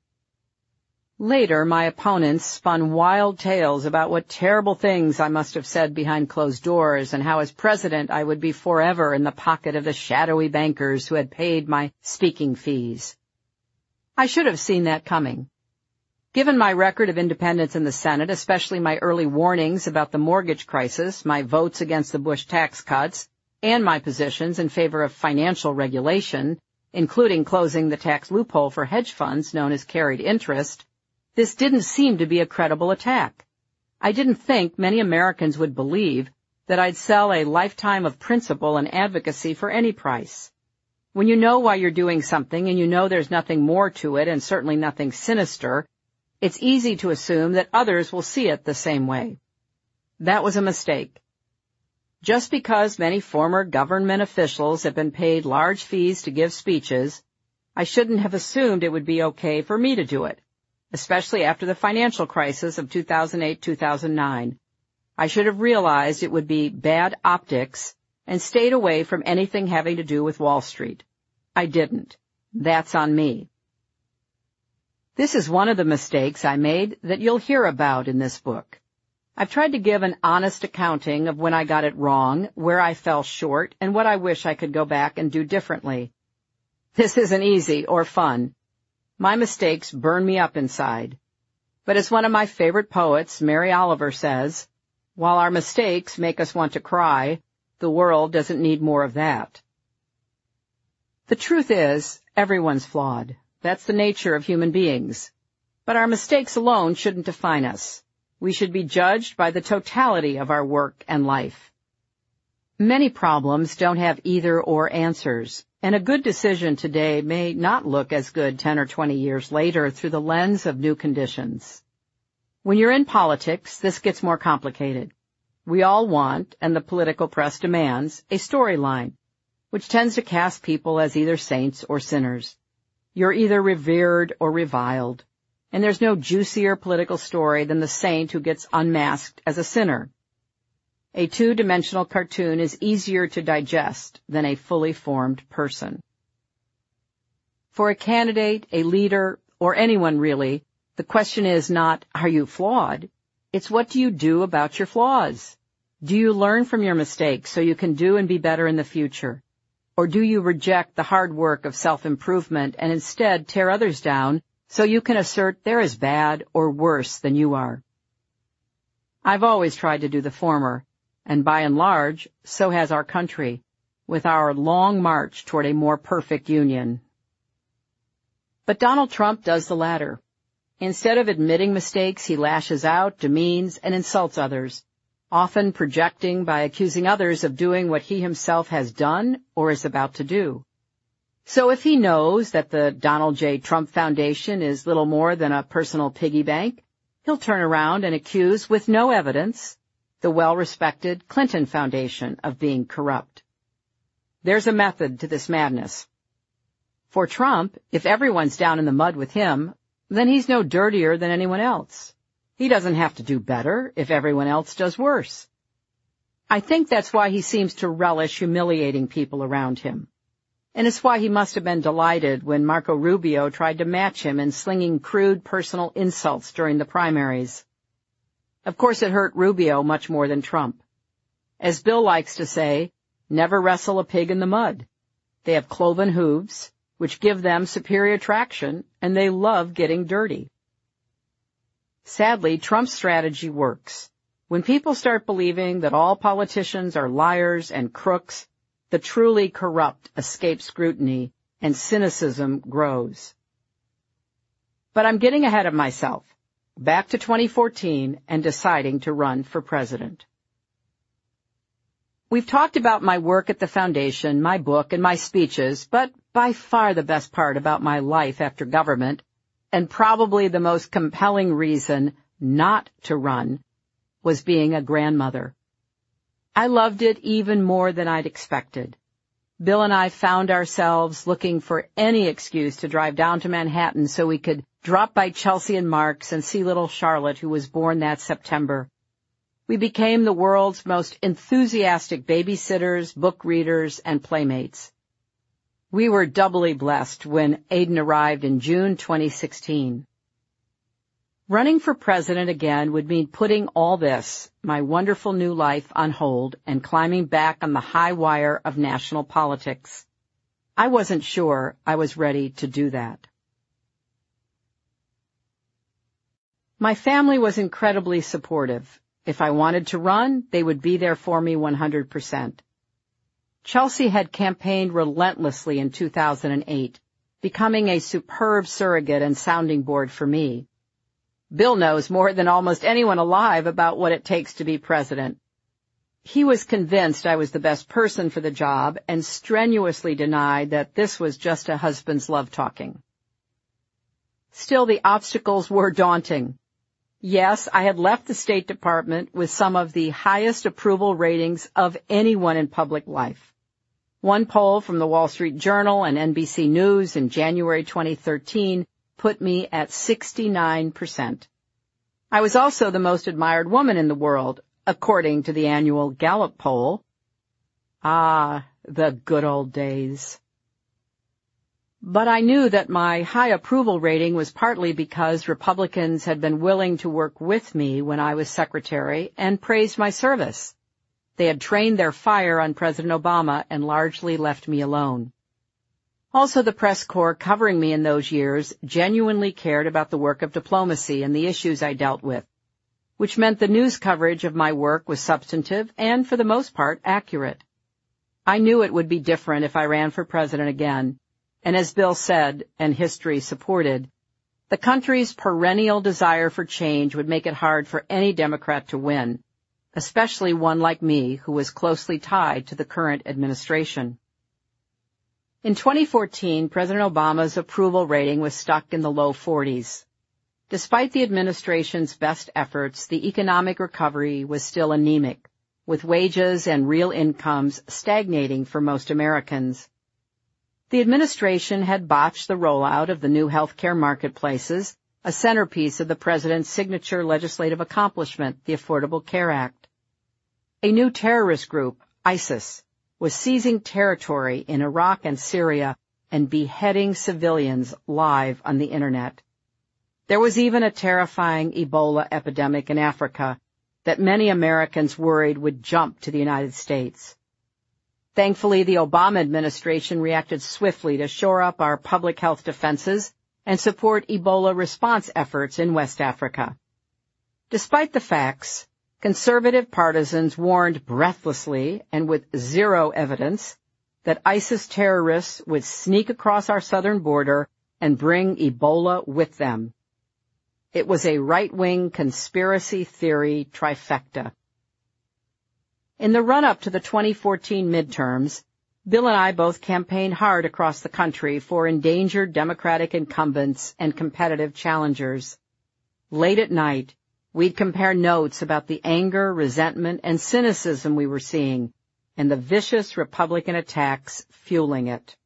Later, my opponents spun wild tales about what terrible things I must have said behind closed doors and how as president I would be forever in the pocket of the shadowy bankers who had paid my speaking fees. I should have seen that coming. Given my record of independence in the Senate, especially my early warnings about the mortgage crisis, my votes against the Bush tax cuts, and my positions in favor of financial regulation, including closing the tax loophole for hedge funds known as carried interest, this didn't seem to be a credible attack. I didn't think many Americans would believe that I'd sell a lifetime of principle and advocacy for any price. When you know why you're doing something and you know there's nothing more to it and certainly nothing sinister, it's easy to assume that others will see it the same way. That was a mistake. Just because many former government officials have been paid large fees to give speeches, I shouldn't have assumed it would be okay for me to do it, especially after the financial crisis of two thousand eight to two thousand nine. I should have realized it would be bad optics and stayed away from anything having to do with Wall Street. I didn't. That's on me. This is one of the mistakes I made that you'll hear about in this book. I've tried to give an honest accounting of when I got it wrong, where I fell short, and what I wish I could go back and do differently. This isn't easy or fun. My mistakes burn me up inside. But as one of my favorite poets, Mary Oliver, says, while our mistakes make us want to cry, the world doesn't need more of that. The truth is, everyone's flawed. That's the nature of human beings. But our mistakes alone shouldn't define us. We should be judged by the totality of our work and life. Many problems don't have either-or answers, and a good decision today may not look as good ten or twenty years later through the lens of new conditions. When you're in politics, this gets more complicated. We all want, and the political press demands, a storyline, which tends to cast people as either saints or sinners. You're either revered or reviled, and there's no juicier political story than the saint who gets unmasked as a sinner. A two-dimensional cartoon is easier to digest than a fully formed person. For a candidate, a leader, or anyone really, the question is not, are you flawed? It's what do you do about your flaws? Do you learn from your mistakes so you can do and be better in the future? Or do you reject the hard work of self-improvement and instead tear others down so you can assert they're as bad or worse than you are? I've always tried to do the former, and by and large, so has our country, with our long march toward a more perfect union. But Donald Trump does the latter. Instead of admitting mistakes, he lashes out, demeans, and insults others, often projecting by accusing others of doing what he himself has done or is about to do. So if he knows that the Donald J. Trump Foundation is little more than a personal piggy bank, he'll turn around and accuse, with no evidence, the well-respected Clinton Foundation of being corrupt. There's a method to this madness. For Trump, if everyone's down in the mud with him, then he's no dirtier than anyone else. He doesn't have to do better if everyone else does worse. I think that's why he seems to relish humiliating people around him. And it's why he must have been delighted when Marco Rubio tried to match him in slinging crude personal insults during the primaries. Of course, it hurt Rubio much more than Trump. As Bill likes to say, never wrestle a pig in the mud. They have cloven hooves, which give them superior traction, and they love getting dirty. Sadly, Trump's strategy works. When people start believing that all politicians are liars and crooks, the truly corrupt escape scrutiny, and cynicism grows. But I'm getting ahead of myself. Back to twenty fourteen and deciding to run for president. We've talked about my work at the foundation, my book, and my speeches, but by far the best part about my life after government, and probably the most compelling reason not to run, was being a grandmother. I loved it even more than I'd expected. Bill and I found ourselves looking for any excuse to drive down to Manhattan so we could drop by Chelsea and Mark's and see little Charlotte, who was born that September. We became the world's most enthusiastic babysitters, book readers, and playmates. We were doubly blessed when Aiden arrived in June twenty sixteen. Running for president again would mean putting all this, my wonderful new life, on hold and climbing back on the high wire of national politics. I wasn't sure I was ready to do that. My family was incredibly supportive. If I wanted to run, they would be there for me one hundred percent. Chelsea had campaigned relentlessly in two thousand eight, becoming a superb surrogate and sounding board for me. Bill knows more than almost anyone alive about what it takes to be president. He was convinced I was the best person for the job and strenuously denied that this was just a husband's love talking. Still, the obstacles were daunting. Yes, I had left the State Department with some of the highest approval ratings of anyone in public life. One poll from the Wall Street Journal and N B C News in January twenty thirteen put me at sixty-nine percent. I was also the most admired woman in the world, according to the annual Gallup poll. Ah, the good old days. But I knew that my high approval rating was partly because Republicans had been willing to work with me when I was secretary and praised my service. They had trained their fire on President Obama and largely left me alone. Also, the press corps covering me in those years genuinely cared about the work of diplomacy and the issues I dealt with, which meant the news coverage of my work was substantive and, for the most part, accurate. I knew it would be different if I ran for president again, and as Bill said, and history supported, the country's perennial desire for change would make it hard for any Democrat to win, especially one like me who was closely tied to the current administration. In twenty fourteen, President Obama's approval rating was stuck in the low forties. Despite the administration's best efforts, the economic recovery was still anemic, with wages and real incomes stagnating for most Americans. The administration had botched the rollout of the new health care marketplaces, a centerpiece of the president's signature legislative accomplishment, the Affordable Care Act. A new terrorist group, ISIS, was seizing territory in Iraq and Syria and beheading civilians live on the Internet. There was even a terrifying Ebola epidemic in Africa that many Americans worried would jump to the United States. Thankfully, the Obama administration reacted swiftly to shore up our public health defenses and support Ebola response efforts in West Africa. Despite the facts, conservative partisans warned breathlessly and with zero evidence that ISIS terrorists would sneak across our southern border and bring Ebola with them. It was a right-wing conspiracy theory trifecta. In the run-up to the twenty fourteen midterms, Bill and I both campaigned hard across the country for endangered Democratic incumbents and competitive challengers. Late at night, we'd compare notes about the anger, resentment, and cynicism we were seeing, and the vicious Republican attacks fueling it.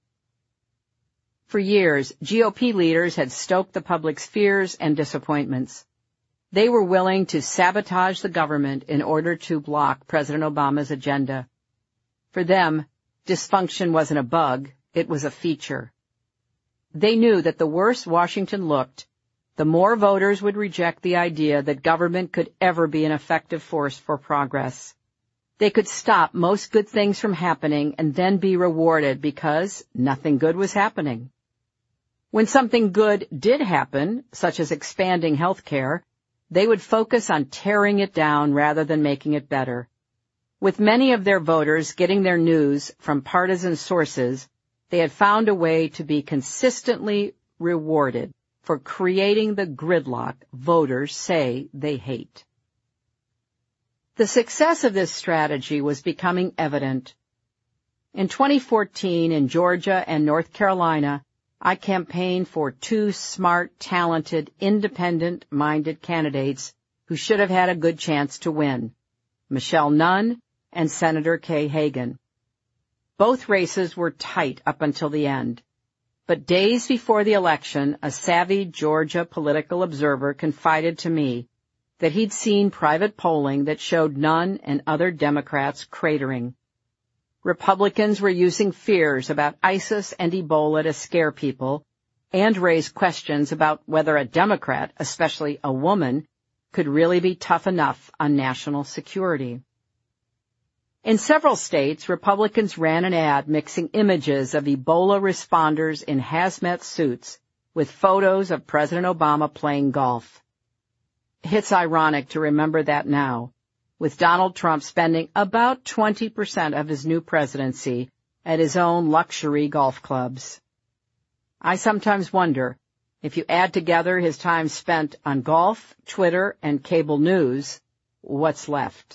For years, G O P leaders had stoked the public's fears and disappointments. They were willing to sabotage the government in order to block President Obama's agenda. For them, dysfunction wasn't a bug, it was a feature. They knew that the worse Washington looked, the more voters would reject the idea that government could ever be an effective force for progress. They could stop most good things from happening and then be rewarded because nothing good was happening. When something good did happen, such as expanding health care, they would focus on tearing it down rather than making it better. With many of their voters getting their news from partisan sources, they had found a way to be consistently rewarded for creating the gridlock voters say they hate. The success of this strategy was becoming evident. In twenty fourteen, in Georgia and North Carolina, I campaigned for two smart, talented, independent-minded candidates who should have had a good chance to win, Michelle Nunn and Senator Kay Hagan. Both races were tight up until the end. But days before the election, a savvy Georgia political observer confided to me that he'd seen private polling that showed Nunn and other Democrats cratering. Republicans were using fears about ISIS and Ebola to scare people and raise questions about whether a Democrat, especially a woman, could really be tough enough on national security. In several states, Republicans ran an ad mixing images of Ebola responders in hazmat suits with photos of President Obama playing golf. It's ironic to remember that now, with Donald Trump spending about twenty percent of his new presidency at his own luxury golf clubs. I sometimes wonder, if you add together his time spent on golf, Twitter, and cable news, what's left?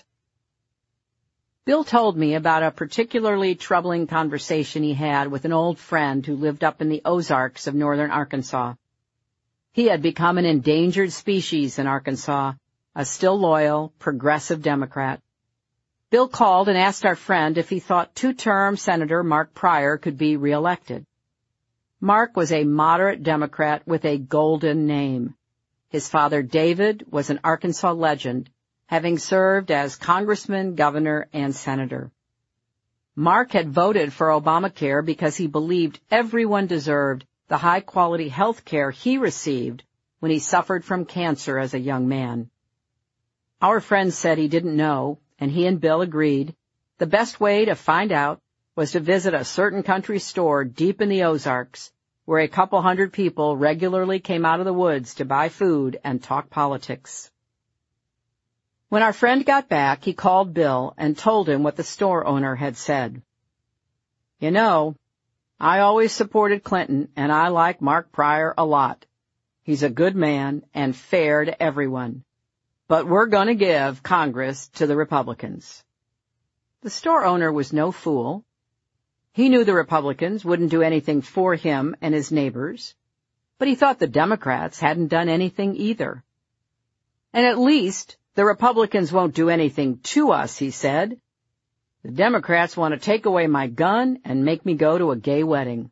Bill told me about a particularly troubling conversation he had with an old friend who lived up in the Ozarks of northern Arkansas. He had become an endangered species in Arkansas, a still loyal, progressive Democrat. Bill called and asked our friend if he thought two-term Senator Mark Pryor could be reelected. Mark was a moderate Democrat with a golden name. His father, David, was an Arkansas legend, having served as congressman, governor, and senator. Mark had voted for Obamacare because he believed everyone deserved the high-quality health care he received when he suffered from cancer as a young man. Our friend said he didn't know, and he and Bill agreed the best way to find out was to visit a certain country store deep in the Ozarks, where a couple hundred people regularly came out of the woods to buy food and talk politics. When our friend got back, he called Bill and told him what the store owner had said. You know, I always supported Clinton, and I like Mark Pryor a lot. He's a good man and fair to everyone. But we're going to give Congress to the Republicans. The store owner was no fool. He knew the Republicans wouldn't do anything for him and his neighbors, but he thought the Democrats hadn't done anything either. And at least the Republicans won't do anything to us, he said. The Democrats want to take away my gun and make me go to a gay wedding.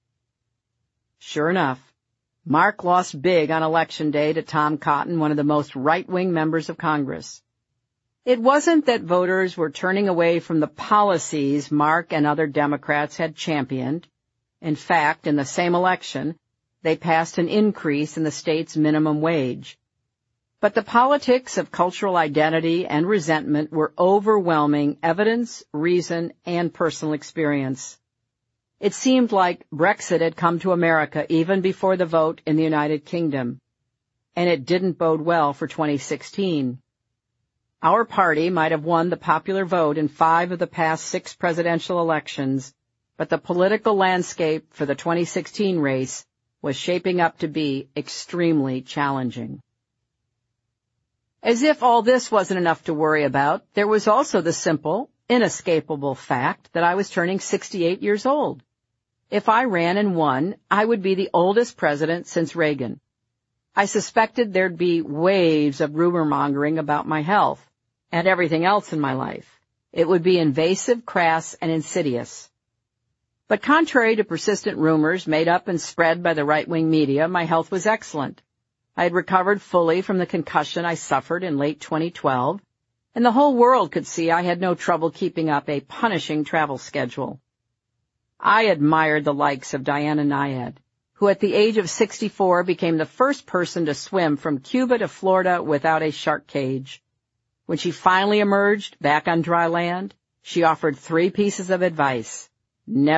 Sure enough, Mark lost big on Election Day to Tom Cotton, one of the most right-wing members of Congress. It wasn't that voters were turning away from the policies Mark and other Democrats had championed. In fact, in the same election, they passed an increase in the state's minimum wage. But the politics of cultural identity and resentment were overwhelming evidence, reason, and personal experience. It seemed like Brexit had come to America even before the vote in the United Kingdom, and it didn't bode well for twenty sixteen. Our party might have won the popular vote in five of the past six presidential elections, but the political landscape for the twenty sixteen race was shaping up to be extremely challenging. As if all this wasn't enough to worry about, there was also the simple, inescapable fact that I was turning sixty-eight years old. If I ran and won, I would be the oldest president since Reagan. I suspected there'd be waves of rumor-mongering about my health and everything else in my life. It would be invasive, crass, and insidious. But contrary to persistent rumors made up and spread by the right-wing media, my health was excellent. I had recovered fully from the concussion I suffered in late twenty twelve, and the whole world could see I had no trouble keeping up a punishing travel schedule. I admired the likes of Diana Nyad, who at the age of sixty-four became the first person to swim from Cuba to Florida without a shark cage. When she finally emerged back on dry land, she offered three pieces of advice. Never